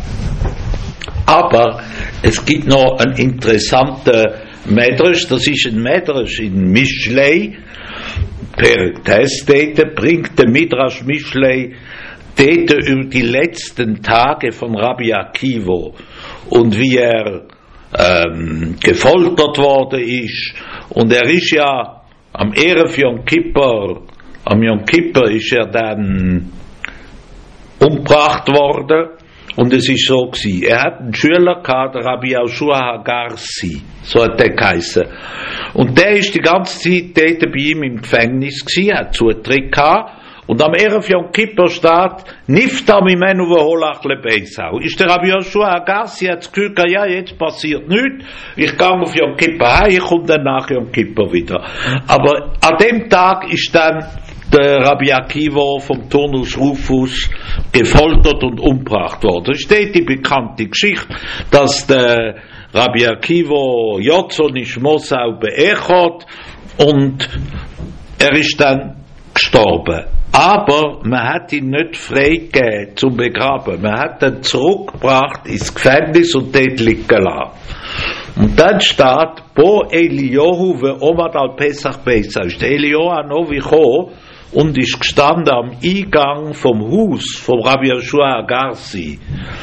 Aber es gibt noch ein interessanter Medrash, das ist ein Medrash in Mishlei, per Testete bringt der Midrash Mishlei Tete über die letzten Tage von Rabbi Akiva und wie er ähm, gefoltert worden ist. Und er ist ja am Erev Yom Kippur, am Yom Kippur ist er dann umgebracht worden. Und es ist so gewesen. Er hat einen Schüler gehabt, der Rabbi Yoshua Hagarsi, so hat der geheißen. Und der ist die ganze Zeit dort bei ihm im Gefängnis gewesen, hat Zutritt gehabt. Und am Erev Yom Kippur steht, Nifta mimenu v'holach lebeisau. Ist der Rabbi Yoshua Hagarsi, hat das Gefühl gehabt, ja, jetzt passiert nichts, ich gehe auf Yom Kippur heim, ich komme dann nach Yom Kippur wieder. Aber an dem Tag ist dann der Rabbi Akiva vom Turnus Rufus gefoltert und umgebracht worden. Es steht die bekannte Geschichte, dass der Rabbi Akiva Jotzon ist Mosau beechot und er ist dann gestorben. Aber man hat ihn nicht freigegeben zum Begraben. Man hat ihn zurückgebracht ins Gefängnis und dort liegen lassen. Und dann steht, Bo Eliyahu ve Omad al Pesach Pesach. Ist Eliyahu Anovi gekommen und ist gestanden am Eingang vom Haus vom Rabbi Yoshua Hagarsi.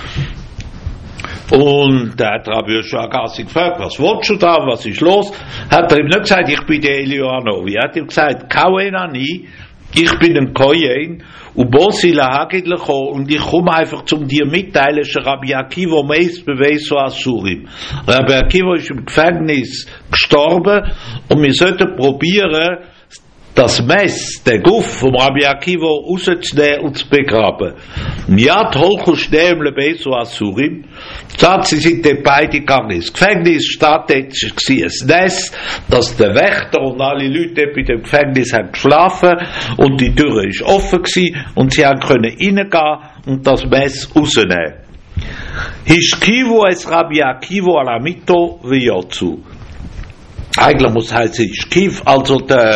Und da hat Rabbi Yoshua Hagarsi gefragt, was willst du da, was ist los? Hat er ihm nicht gesagt, ich bin der Eliyahu Anovi. Er hat ihm gesagt, Kauen ani, ich bin ein Koyen und Bosila Hagidle und ich komme einfach zum dir mitteilen, Rabbi Akiva meist beweis so Asurim. Rabbi Akiva ist im Gefängnis gestorben und wir sollten probieren, das Mess, der Guff vom Rabbi Akiva rauszunehmen und zu begraben. Niat holchu schneem lebeis so Asurim. Zat sie sind die beide gegangen. Das Gefängnis steht jetzt ein Nest, dass der Wächter und alle Leute bei dem Gefängnis haben geschlafen und die Tür ist offen gewesen und sie haben können reingehen und das Mess rausnehmen. Hishkivu es Rabbi Akiva alamito v'yotzu. Eigentlich muss heißen Hishkiv, also der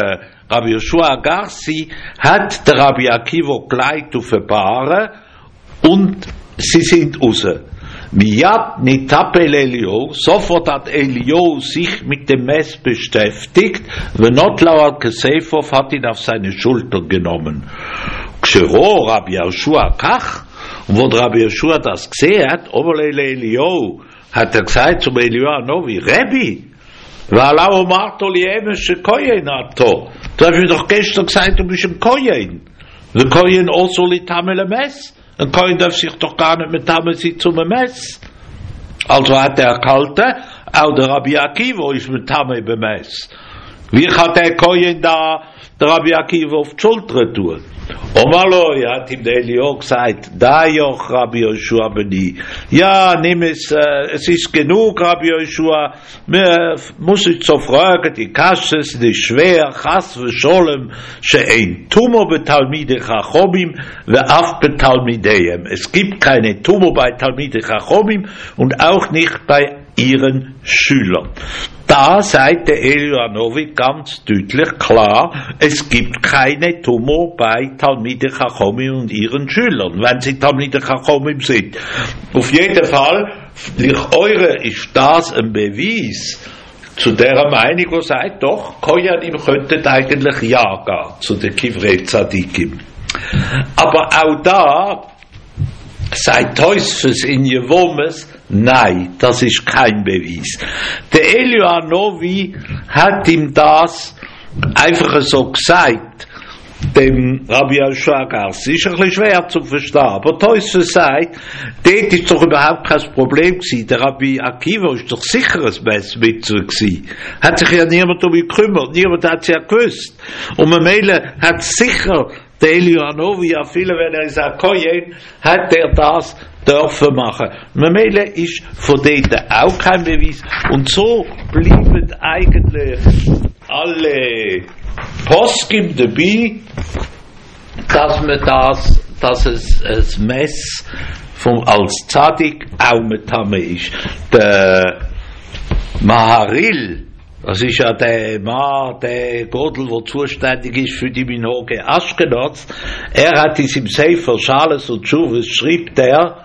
Rabbi Yoshua Agarsi hat der Rabbi Akiva geleitet auf ein Paar und sie sind raus. Miyad nitapel Elio, sofort hat Elio sich mit dem Mess beschäftigt, Venotlau al-Kesefov hat ihn auf seine Schulter genommen. Gshero Rabbi Yoshua Kach, und wo der Rabbi Yoshua das gesehen hat, Oberlele Elio, hat er gesagt zum Elio Anovi, Rebbi, Valau Martoli Emesche Koyen Ato, du hast mir doch gestern gesagt, du bist ein Koyen, wir Koyen also litamele Mess, ein Koyen darf sich doch gar nicht mit Tamme sein zum Mess. Also hat er gehalten, auch der Rabbi Akiva ist mit Tamme bemessen. Wie kann der Koyen da der Rabbi Akiva auf die Schulter tun? Omaloi hat ihm der Elio gesagt, da joch Rabbi Yoshua beni. Ja, nimm es, äh, es ist genug, Rabbi Yoshua. Mir muss ich so fragen, die Kasche ist nicht schwer, Chas v'Sholem, she'ein Tumo betalmide Chachomim, ve'af betalmideim. Es gibt keine Tumo bei Talmide Chachomim und auch nicht bei ihren Schülern. Da sagt der Elio Anovi ganz deutlich klar, es gibt keine Tumo bei Talmide Chachomim und ihren Schülern, wenn sie Talmide Chachomim sind. Auf jeden Fall, durch eure ist das ein Beweis zu der Meinung, die sagt, doch, Koyanim könnten eigentlich ja gehen zu den Kivrei Tzadikim. Aber auch da sagt Teusfes in Jewomes, nein, das ist kein Beweis. Der Elio Anovi hat ihm das einfach so gesagt, dem Rabbi Yoshua Agarsi. Ist ein bisschen schwer zu verstehen, aber Teusfes sagt, dort ist doch überhaupt kein Problem gewesen. Der Rabbi Akiva ist doch sicher ein Messmitzvah gewesen. Hat sich ja niemand um ihn gekümmert, niemand hat es ja gewusst. Und man meile hat sicher der Elio Anovi, ja viele, wenn er sagt, Koyen, hat er das dürfen machen. Memele ist von dort auch kein Beweis. Und so bleiben eigentlich alle Poskim dabei, dass man das, dass es ein Mess vom, als Tzadik auch mit Tame ist. Der Maharil, das ist ja der Mann, der Godel, der zuständig ist für die Minhoge Aschkenaz. Er hat es im Sefer Schales und Tshuves, schreibt er,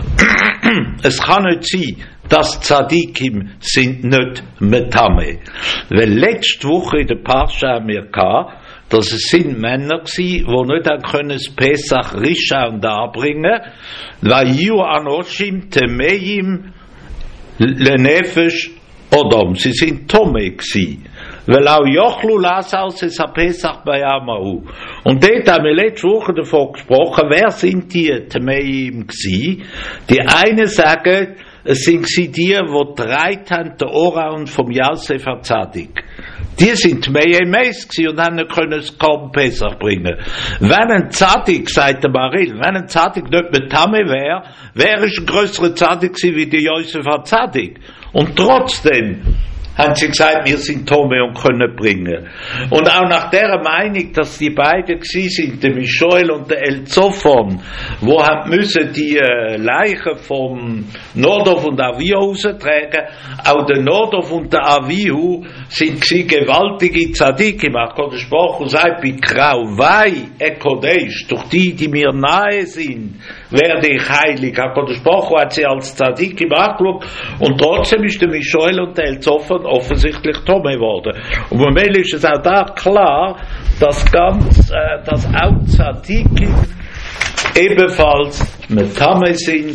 es kann nicht sein, dass Tzadikim sind nicht Metame. Weil letzte Woche in der Parsha haben wir gehabt, dass es sind Männer gsi, die nicht dann können das Pesach Risha und darbringen, weil Yu Anoshim Temeim Lenefesh Odom, sie sind Tome gsi. Weil auch Jochlu Lasaus es a Pesach bei Amahu. Und dort haben wir letzte Woche davon gesprochen, wer sind die Temeim gsi? Die eine sagen, es sind sie die, die dreit haben den Oran vom Yosef HaTzadik. Die sind Temeim gsi und haben nicht können es kaum Pesach bringen. Wenn ein Tzadik, sagt der Maril, wenn ein Tzadik nicht mit Tame wäre, wäre es ein größerer Tzadik gewesen wie der Yosef HaTzadik. Und trotzdem haben sie gesagt, wir sind Tome und können bringen. Und auch nach der Meinung, dass die beiden gsi sind, der Mishoel und der Elzophon, wo haben müssen die äh, Leichen vom Nordorf und Avihu raustragen, auch der Nordorf und der Avihu sind gsi gewaltige Tzadikim, auch Kodesh Baruch Hu sagt, bei Krauwei Ekodesh, durch die, die mir nahe sind, werde ich heilig. Auch Kodesh Baruch Hu hat sie als Tzadikim angeschaut und trotzdem ist der Mishoel und der Elzophon offensichtlich Tome geworden. Und bei mir ist es auch da klar, dass ganz, äh, dass auch Tzadikim ebenfalls mit Tame sind,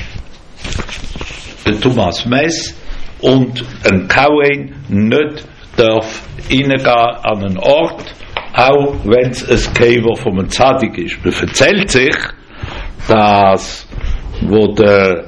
der Thomas Mess und ein Kohen nicht darf reingehen an einen Ort, auch wenn es ein Kever von einem Tzadik ist. Man erzählt sich, dass wo der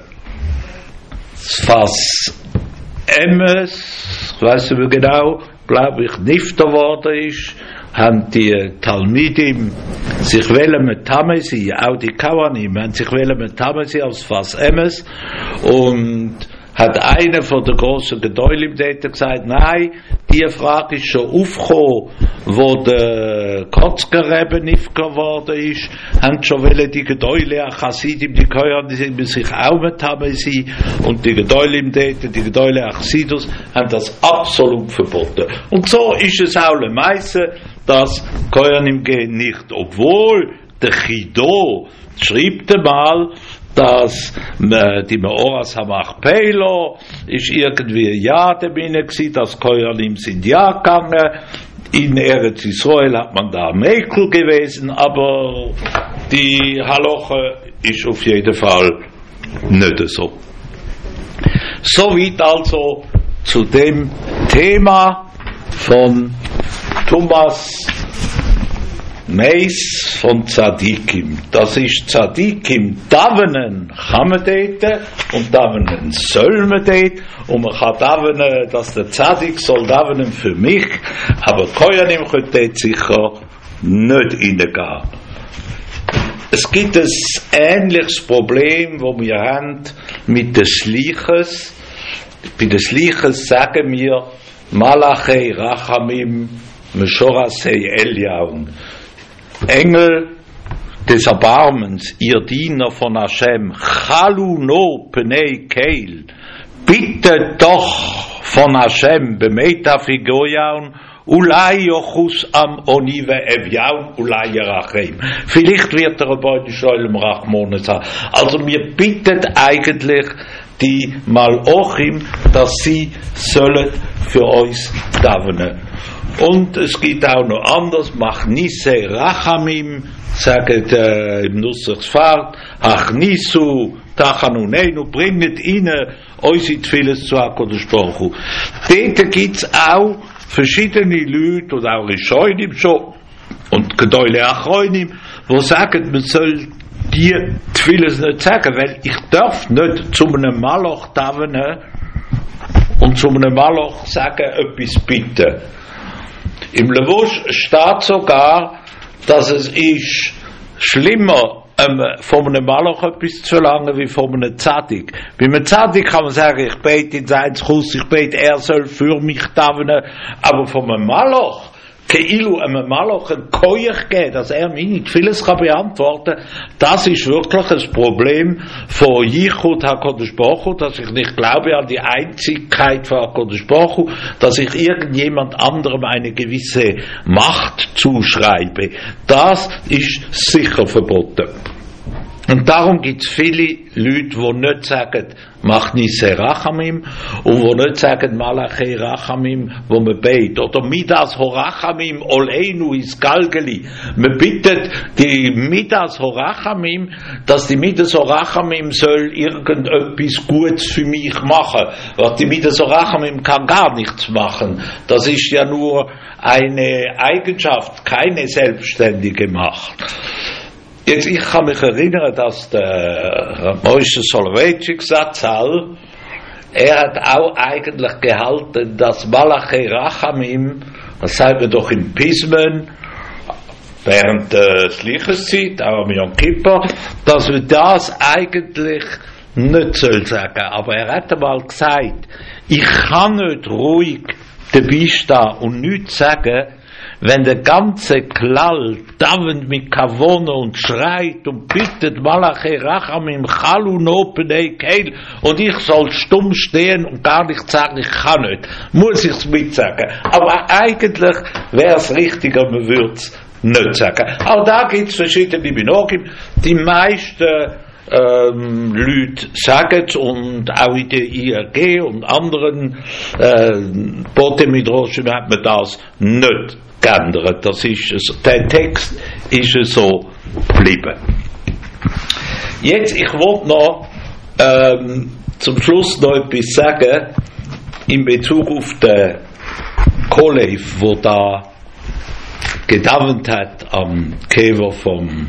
Fass Emes, ich weiss nicht mehr genau, glaube ich, Nifter geworden ist, haben die Talmidim sich wollen mit Tamesi, auch die Kawanim, haben sich wollen mit Tamesi als Fass Emes, und hat einer von der grossen Gedäulim dort gesagt, nein, die Frage ist schon aufgekommen, wo der Kotzger-Rebbe nicht geworden ist, haben schon wollen die Gedäule, Chassidim, die gehören, die sind sich auch mit Tamesi, und die Gedäulim dort, die Gedäule Chassidus, haben das absolut verboten. Und so ist es auch le Meisse, das Koyanim gehen nicht, obwohl der Chido schreibt einmal, dass äh, die Meoras Hamachpeilo ist irgendwie ja der Mine gsi, dass Koyanim sind ja gegangen. In Eretz Israel hat man da Mekel gewesen, aber die Halache ist auf jeden Fall nicht so. Soweit also zu dem Thema von Thomas Meis von Tzadikim. Das ist Tzadikim, davenen kann man dort und davenen soll man dort und man kann davenen, dass der Tzadik soll davenen für mich, aber Koyanim können dort sicher nicht reingehen. Es gibt ein ähnliches Problem, das wir haben mit den Schliches. Bei den Schliches sagen wir Malachei Rachamim Meshorasei Elyaun. Engel des Erbarmens, ihr Diener von Hashem, Chalu no Pnei Keil, bitte doch von Hashem, Bemeta Figoyaun, Ulai Jochus am Onive Evyaun, Ulai Yerachem. Vielleicht wird der Rebbe Sholem Rachmone sagen. Also wir bitten eigentlich die Malochim, dass sie sollen für uns davenen. Und es gibt auch noch anders, mach nisse Rachamim, sagt äh, im Nussachsfahrt, ach nisu, tachanuneinu, bringet ihnen unsere Tfiles zu HaKadosh Baruch Hu. Dort gibt es auch verschiedene Leute, und auch Rishonim schon, und Gedoyle Achronim, die sagen, man soll die Tfiles nicht sagen, weil ich darf nicht zu einem Maloch davenen und zu einem Maloch sagen, etwas bitten. Im Levush steht sogar, dass es ist schlimmer, ähm, von einem Maloch etwas zu verlangen, wie von einem Tzadik. Bei einem Tzadik kann man sagen, ich bete in sein Schuss, ich bete, er soll für mich davenen, aber von einem Maloch, Keilu einem Maloch ein Koyach geben, dass er mir nicht vieles kann beantworten, das ist wirklich ein Problem von Yichud HaKadosh Baruch Hu, dass ich nicht glaube an die Einzigkeit von HaKadosh Baruch Hu, dass ich irgendjemand anderem eine gewisse Macht zuschreibe. Das ist sicher verboten. Und darum gibt es viele Leute, die nicht sagen, mach nisse Rachamim, und die nicht sagen, Malachei Rachamim, wo man betet. Oder Midas Horachamim, Oleinu is Galgeli. Man bittet die Midas Horachamim, dass die Midas Horachamim soll irgendetwas Gutes für mich machen. Weil die Midas Horachamim kann gar nichts machen. Das ist ja nur eine Eigenschaft, keine selbstständige Macht. Jetzt, ich kann mich erinnern, dass der Moshe Soloveitchik Zatzal, er hat auch eigentlich gehalten, dass Malachei Rachamim, das sagen wir doch in Pismen, während der Schlicheszeit, auch am Yom Kippur, dass wir das eigentlich nicht sollen sagen. Aber er hat einmal gesagt, ich kann nicht ruhig dabei stehen und nichts sagen, wenn der ganze Klall davend mit Kavone und schreit und bittet Malachei Rachamim Chalu no Pnei Keil und ich soll stumm stehen und gar nicht sagen, ich kann nicht, muss ich es mitsagen. Aber eigentlich wäre es richtiger, man würde es nicht sagen. Auch da gibt es verschiedene Binogim. Die meisten ähm, Leute sagen es, und auch in der I R G und anderen äh, Botemidroschen hat man das nicht geändert. Das ist es, der Text ist so geblieben. Jetzt, ich wollte noch ähm, zum Schluss noch etwas sagen in Bezug auf den Kolev, wo da gedauert hat am Kever vom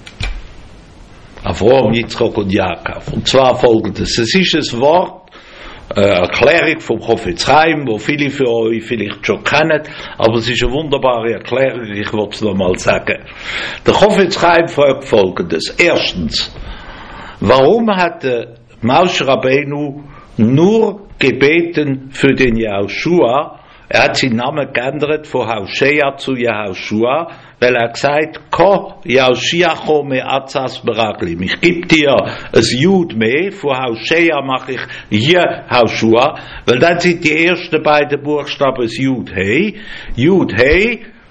Avraham, Yitzchak und Jakob. Und zwar folgendes: Es ist ein Wort, eine Erklärung vom Chofetz Chaim, wo viele von euch vielleicht schon kennen, aber es ist eine wunderbare Erklärung, ich will es noch mal sagen. Der Chofetz Chaim fragt Folgendes: Erstens, warum hat der Moshe Rabbeinu nur gebeten für den Yahushua? Er hat seinen Namen geändert von Hoshea zu Yahushua, weil er gesagt hat, Ko Yahushiacho me atzas beraglim. Ich gebe dir ein Jud mehr, von Hoshea mache ich Yahushua, weil dann sind die ersten beiden Buchstaben Jud Hei. Jud Hei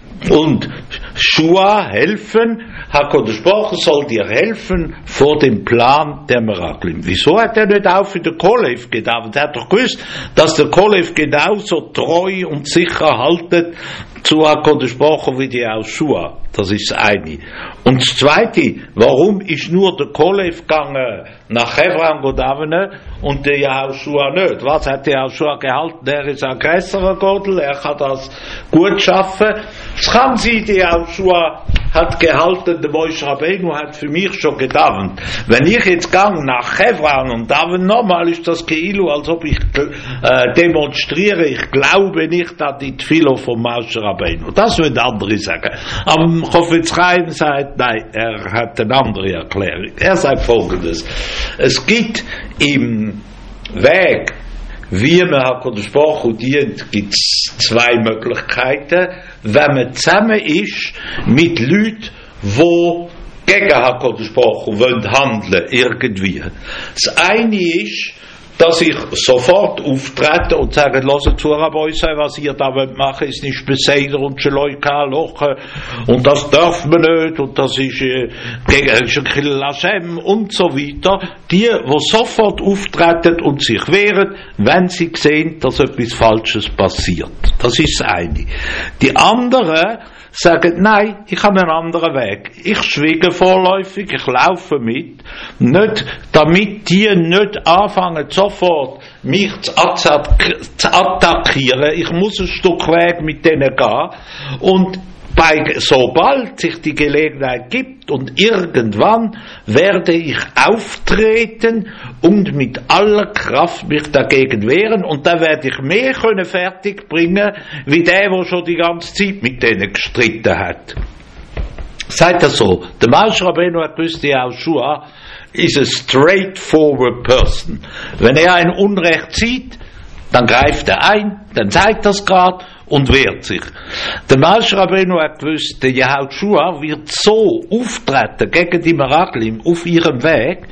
Und Shua helfen, HaKadosh Baruch Hu soll dir helfen vor dem Plan der Meraglim. Wieso hat er nicht auch für den Kolev gedauert? Er hat doch gewusst, dass der Kolev genauso treu und sicher haltet zu HaKadosh Baruch Hu wie die Shua. Das ist das eine. Und das zweite, warum ist nur der Kolev gegangen nach Hebron Godavene und der Yahushua nicht? Was hat der Yahushua gehalten? Er ist ein größerer Gottel, er kann das gut schaffen. Es kann sein, der Yahushua hat gehalten, der Moshe Rabbeinu hat für mich schon gedauert. Wenn ich jetzt gang nach Hebron und davon nochmal, ist das Keilu, als ob ich äh, demonstriere, ich glaube nicht an die Tfilo von Moshe Rabbeinu. Das würden andere sagen. Aber Chofetz Chaim sagt, nein, er hat eine andere Erklärung. Er sagt Folgendes: Es gibt im Weg, wie man HaKadosh Baruch Hu dient, gibt es zwei Möglichkeiten. Wenn man zusammen ist mit Leuten, die gegen HaKadosh Baruch Hu wollen handeln, irgendwie. Das eine ist, dass ich sofort auftrete und sage, lasst zu, Rabbi, was ihr da wollt machen, ist nicht Beseder und Scheloika Loche und das darf man nicht und das ist äh, gegen Shekil Hashem und so weiter. Die, die sofort auftreten und sich wehren, wenn sie sehen, dass etwas Falsches passiert. Das ist das eine. Die andere sagen, nein, ich habe einen anderen Weg. Ich schwiege vorläufig, ich laufe mit, nicht, damit die nicht anfangen, sofort mich zu attackieren. Ich muss ein Stück Weg mit denen gehen. Und bei, sobald sich die Gelegenheit gibt und irgendwann werde ich auftreten und mit aller Kraft mich dagegen wehren und dann werde ich mehr können fertig bringen, wie der, der schon die ganze Zeit mit denen gestritten hat. Seid das so? Der Moshe Rabbeinu hat gewusst, die Yahushua is a straightforward person. Wenn er ein Unrecht sieht, dann greift er ein, dann zeigt das gerade und wehrt sich. Der Moshe Rabbeinu hat gewusst, der Yahushua wird so auftreten gegen die Meraglim auf ihrem Weg,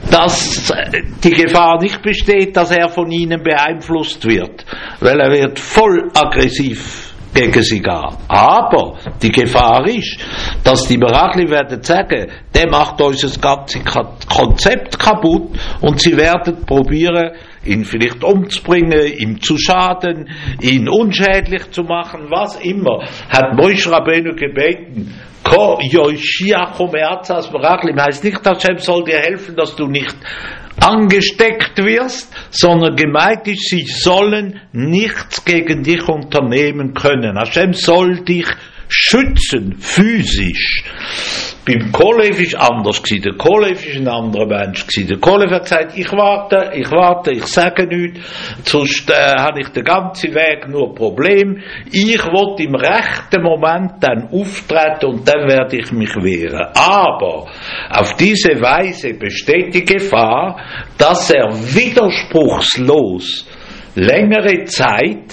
dass die Gefahr nicht besteht, dass er von ihnen beeinflusst wird, weil er wird voll aggressiv gegen sie gehen. Aber die Gefahr ist, dass die Meraglim werden sagen, der macht unser ganzes Konzept kaputt und sie werden probieren, ihn vielleicht umzubringen, ihm zu schaden, ihn unschädlich zu machen, was immer. Hat Moshe Rabbeinu gebeten, Ko Yoshia Chomeatzas Meraglim, heißt nicht, dass Hashem soll dir helfen, dass du nicht angesteckt wirst, sondern gemeint ist, sie sollen nichts gegen dich unternehmen können. Hashem soll dich schützen, physisch. Beim Kolev ist anders gewesen. Der Kolev ist ein anderer Mensch gewesen. Der Kolev hat gesagt, ich warte, ich warte, ich sage nichts, sonst äh, habe ich den ganzen Weg nur Problem. Ich will im rechten Moment dann auftreten und dann werde ich mich wehren. Aber auf diese Weise besteht die Gefahr, dass er widerspruchslos längere Zeit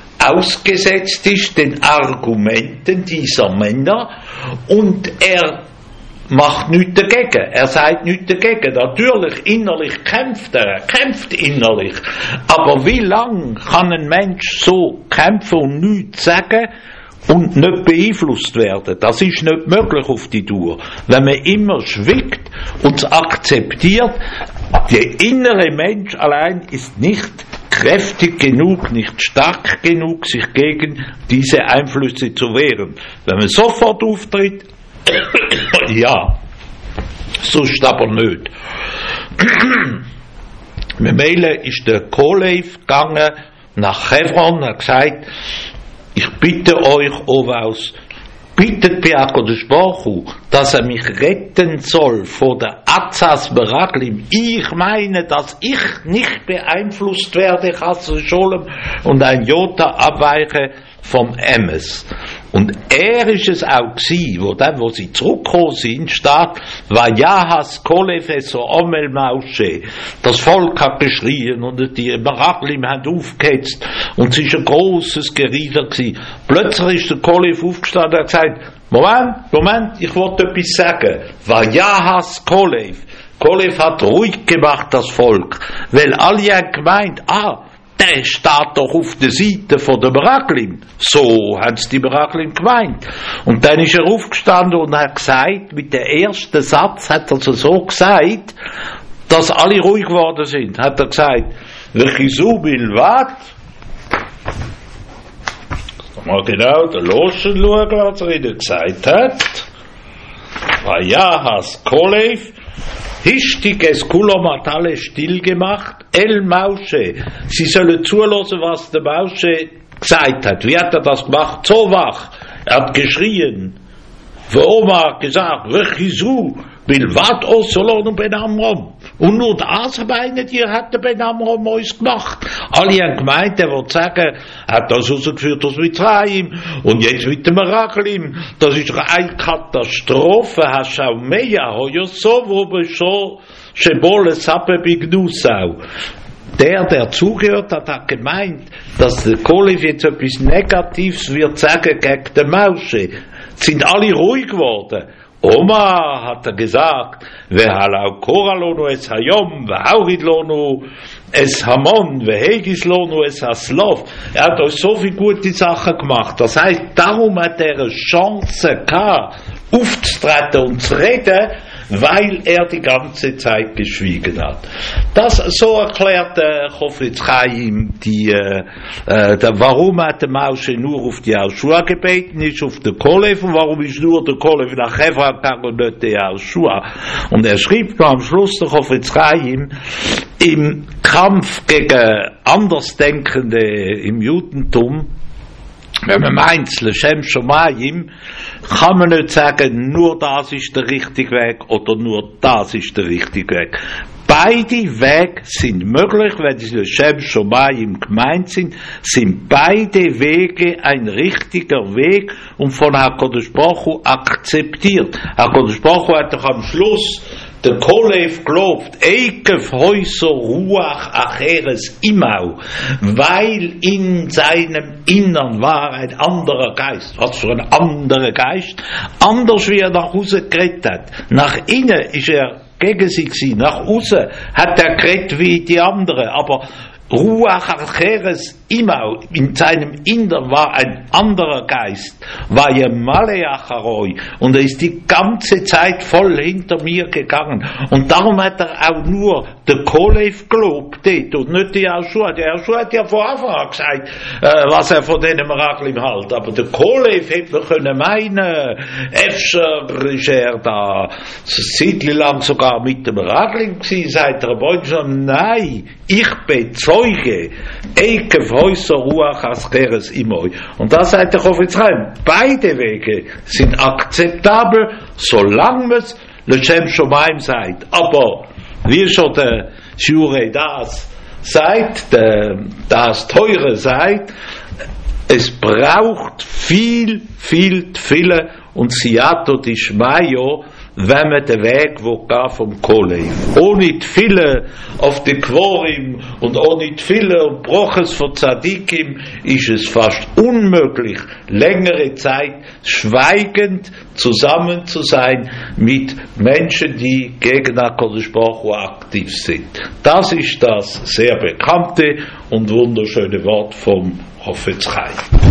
ausgesetzt ist den Argumenten dieser Männer und er macht nichts dagegen, er sagt nichts dagegen. Natürlich, innerlich kämpft er, er kämpft innerlich. Aber wie lang kann ein Mensch so kämpfen und nichts sagen und nicht beeinflusst werden? Das ist nicht möglich auf die Dauer. Wenn man immer schwiegt und es akzeptiert, der innere Mensch allein ist nicht kräftig genug, nicht stark genug, sich gegen diese Einflüsse zu wehren. Wenn man sofort auftritt, ja, sonst aber nicht. Mit Meile ist der Kolev gegangen nach Hebron, hat gesagt, ich bitte euch, Ovaus, bittet bei HaKadosh Baruch Hu, dass er mich retten soll vor der Atzas Meraglim. Ich meine, dass ich nicht beeinflusst werde, Chas Sholem, und ein Jota abweiche vom Emes. Und er ist es auch gewesen, wo dann, wo sie zurückgekommen sind, steht, Vayahas Kolev es Omel Moshe. Das Volk hat geschrien und die Meraglim haben aufgehetzt und es ist ein grosses Gerieder gewesen. Plötzlich ist der Kolev aufgestanden und hat gesagt, Moment, Moment, ich wollte etwas sagen. Vayahas Kolev. Kolev hat ruhig gemacht, das Volk, weil alle haben gemeint, ah, der der steht doch auf der Seite von der Meraglim. So haben sie die Meraglim gemeint. Und dann ist er aufgestanden und hat gesagt, mit dem ersten Satz hat er also so gesagt, dass alle ruhig geworden sind. Hat er gesagt, V'chizu bilvat. Mal genau den Loschen schauen, was er ihnen gesagt hat. Vayahas Kolev. Hishtik es Kulom hat alle still gemacht. El Maushe. Sie sollen zulassen, was der Maushe gesagt hat. Wie hat er das gemacht? So wach. Er hat geschrien. Oma hat gesagt, V'chizu bilvat Osolon und Ben Amram. Und nur das eine Tier hat der Ben Amram uns gemacht. Alle haben gemeint, er wollte sagen, er hat das rausgeführt aus Mitzrayim und jetzt mit dem Meraglim. Das ist eine Katastrophe. Hashau Meya, Hoyoso, wo besho, Shebole Sappe Bignusau. Der, der zugehört hat, hat gemeint, dass der Kolev jetzt etwas Negatives wird sagen gegen den Mausche. Sind alle ruhig geworden. Oma hat er gesagt, Vehalau Koralonu es Hayom, Vehauridlonu es Hamon, Vehegislonu es Haslov. Er hat euch so viele gute Sachen gemacht. Das heißt, darum hat er eine Chance gehabt, aufzutreten und zu reden, weil er die ganze Zeit geschwiegen hat. Das so erklärt äh, Chofetz Chaim die, äh, äh, der, warum hat der Mausche nur auf die Joshua gebeten, nicht auf den Kolev, und warum ist nur der Kolev nach Hebron gegangen und nicht der Joshua. Und er schrieb noch am Schluss der Chofetz Chaim, im Kampf gegen Andersdenkende im Judentum, wenn man meint, Lechem Shomayim, kann man nicht sagen, nur das ist der richtige Weg oder nur das ist der richtige Weg. Beide Wege sind möglich, wenn die Lechem Shomayim gemeint sind, sind beide Wege ein richtiger Weg und von HaKadosh Baruch Hu akzeptiert. HaKadosh Baruch Hu hat doch am Schluss der Kolev glaubt, Eikev Häuser Ruach Acheres Imau, weil in seinem Innern war ein anderer Geist. Was für ein anderer Geist? Anders wie er nach außen geredet hat. Nach innen ist er gegen sie gewesen. Nach außen hat er geredet wie die anderen. Aber Ruach Acheres Imau, in seinem Innern war ein anderer Geist, war ja Maleacharoi, und er ist die ganze Zeit voll hinter mir gegangen. Und darum hat er auch nur der Kolev gelobt und nicht die Joshua. Der Joshua hat ja von Anfang an gesagt, äh, was er von denen Meraglim hält. Aber der Kolev hätte man können meinen, Efscher ist er da Zeitli lang sogar mit dem Meraglim gewesen, sagt der Bonschon, nein, ich bezeuge, Eikev Häuser Ruach Ascheres Imoi. Und da sagt der Chofetz Chaim, beide Wege sind akzeptabel, solange man es Lechem Shomayim sagt. Aber wie schon der Shiurei das sagt, der, das Teure sagt, es braucht viel, viel Tfille und Siato Dishmayo, wenn man den Weg wo gehen vom Kolev. Ohne Tfille auf die Quorim und ohne Tfille und Broches von Tzadikim ist es fast unmöglich, längere Zeit schweigend zusammen zu sein mit Menschen, die gegen HaKadosh Baruch Hu aktiv sind. Das ist das sehr bekannte und wunderschöne Wort vom Chofetz Chaim.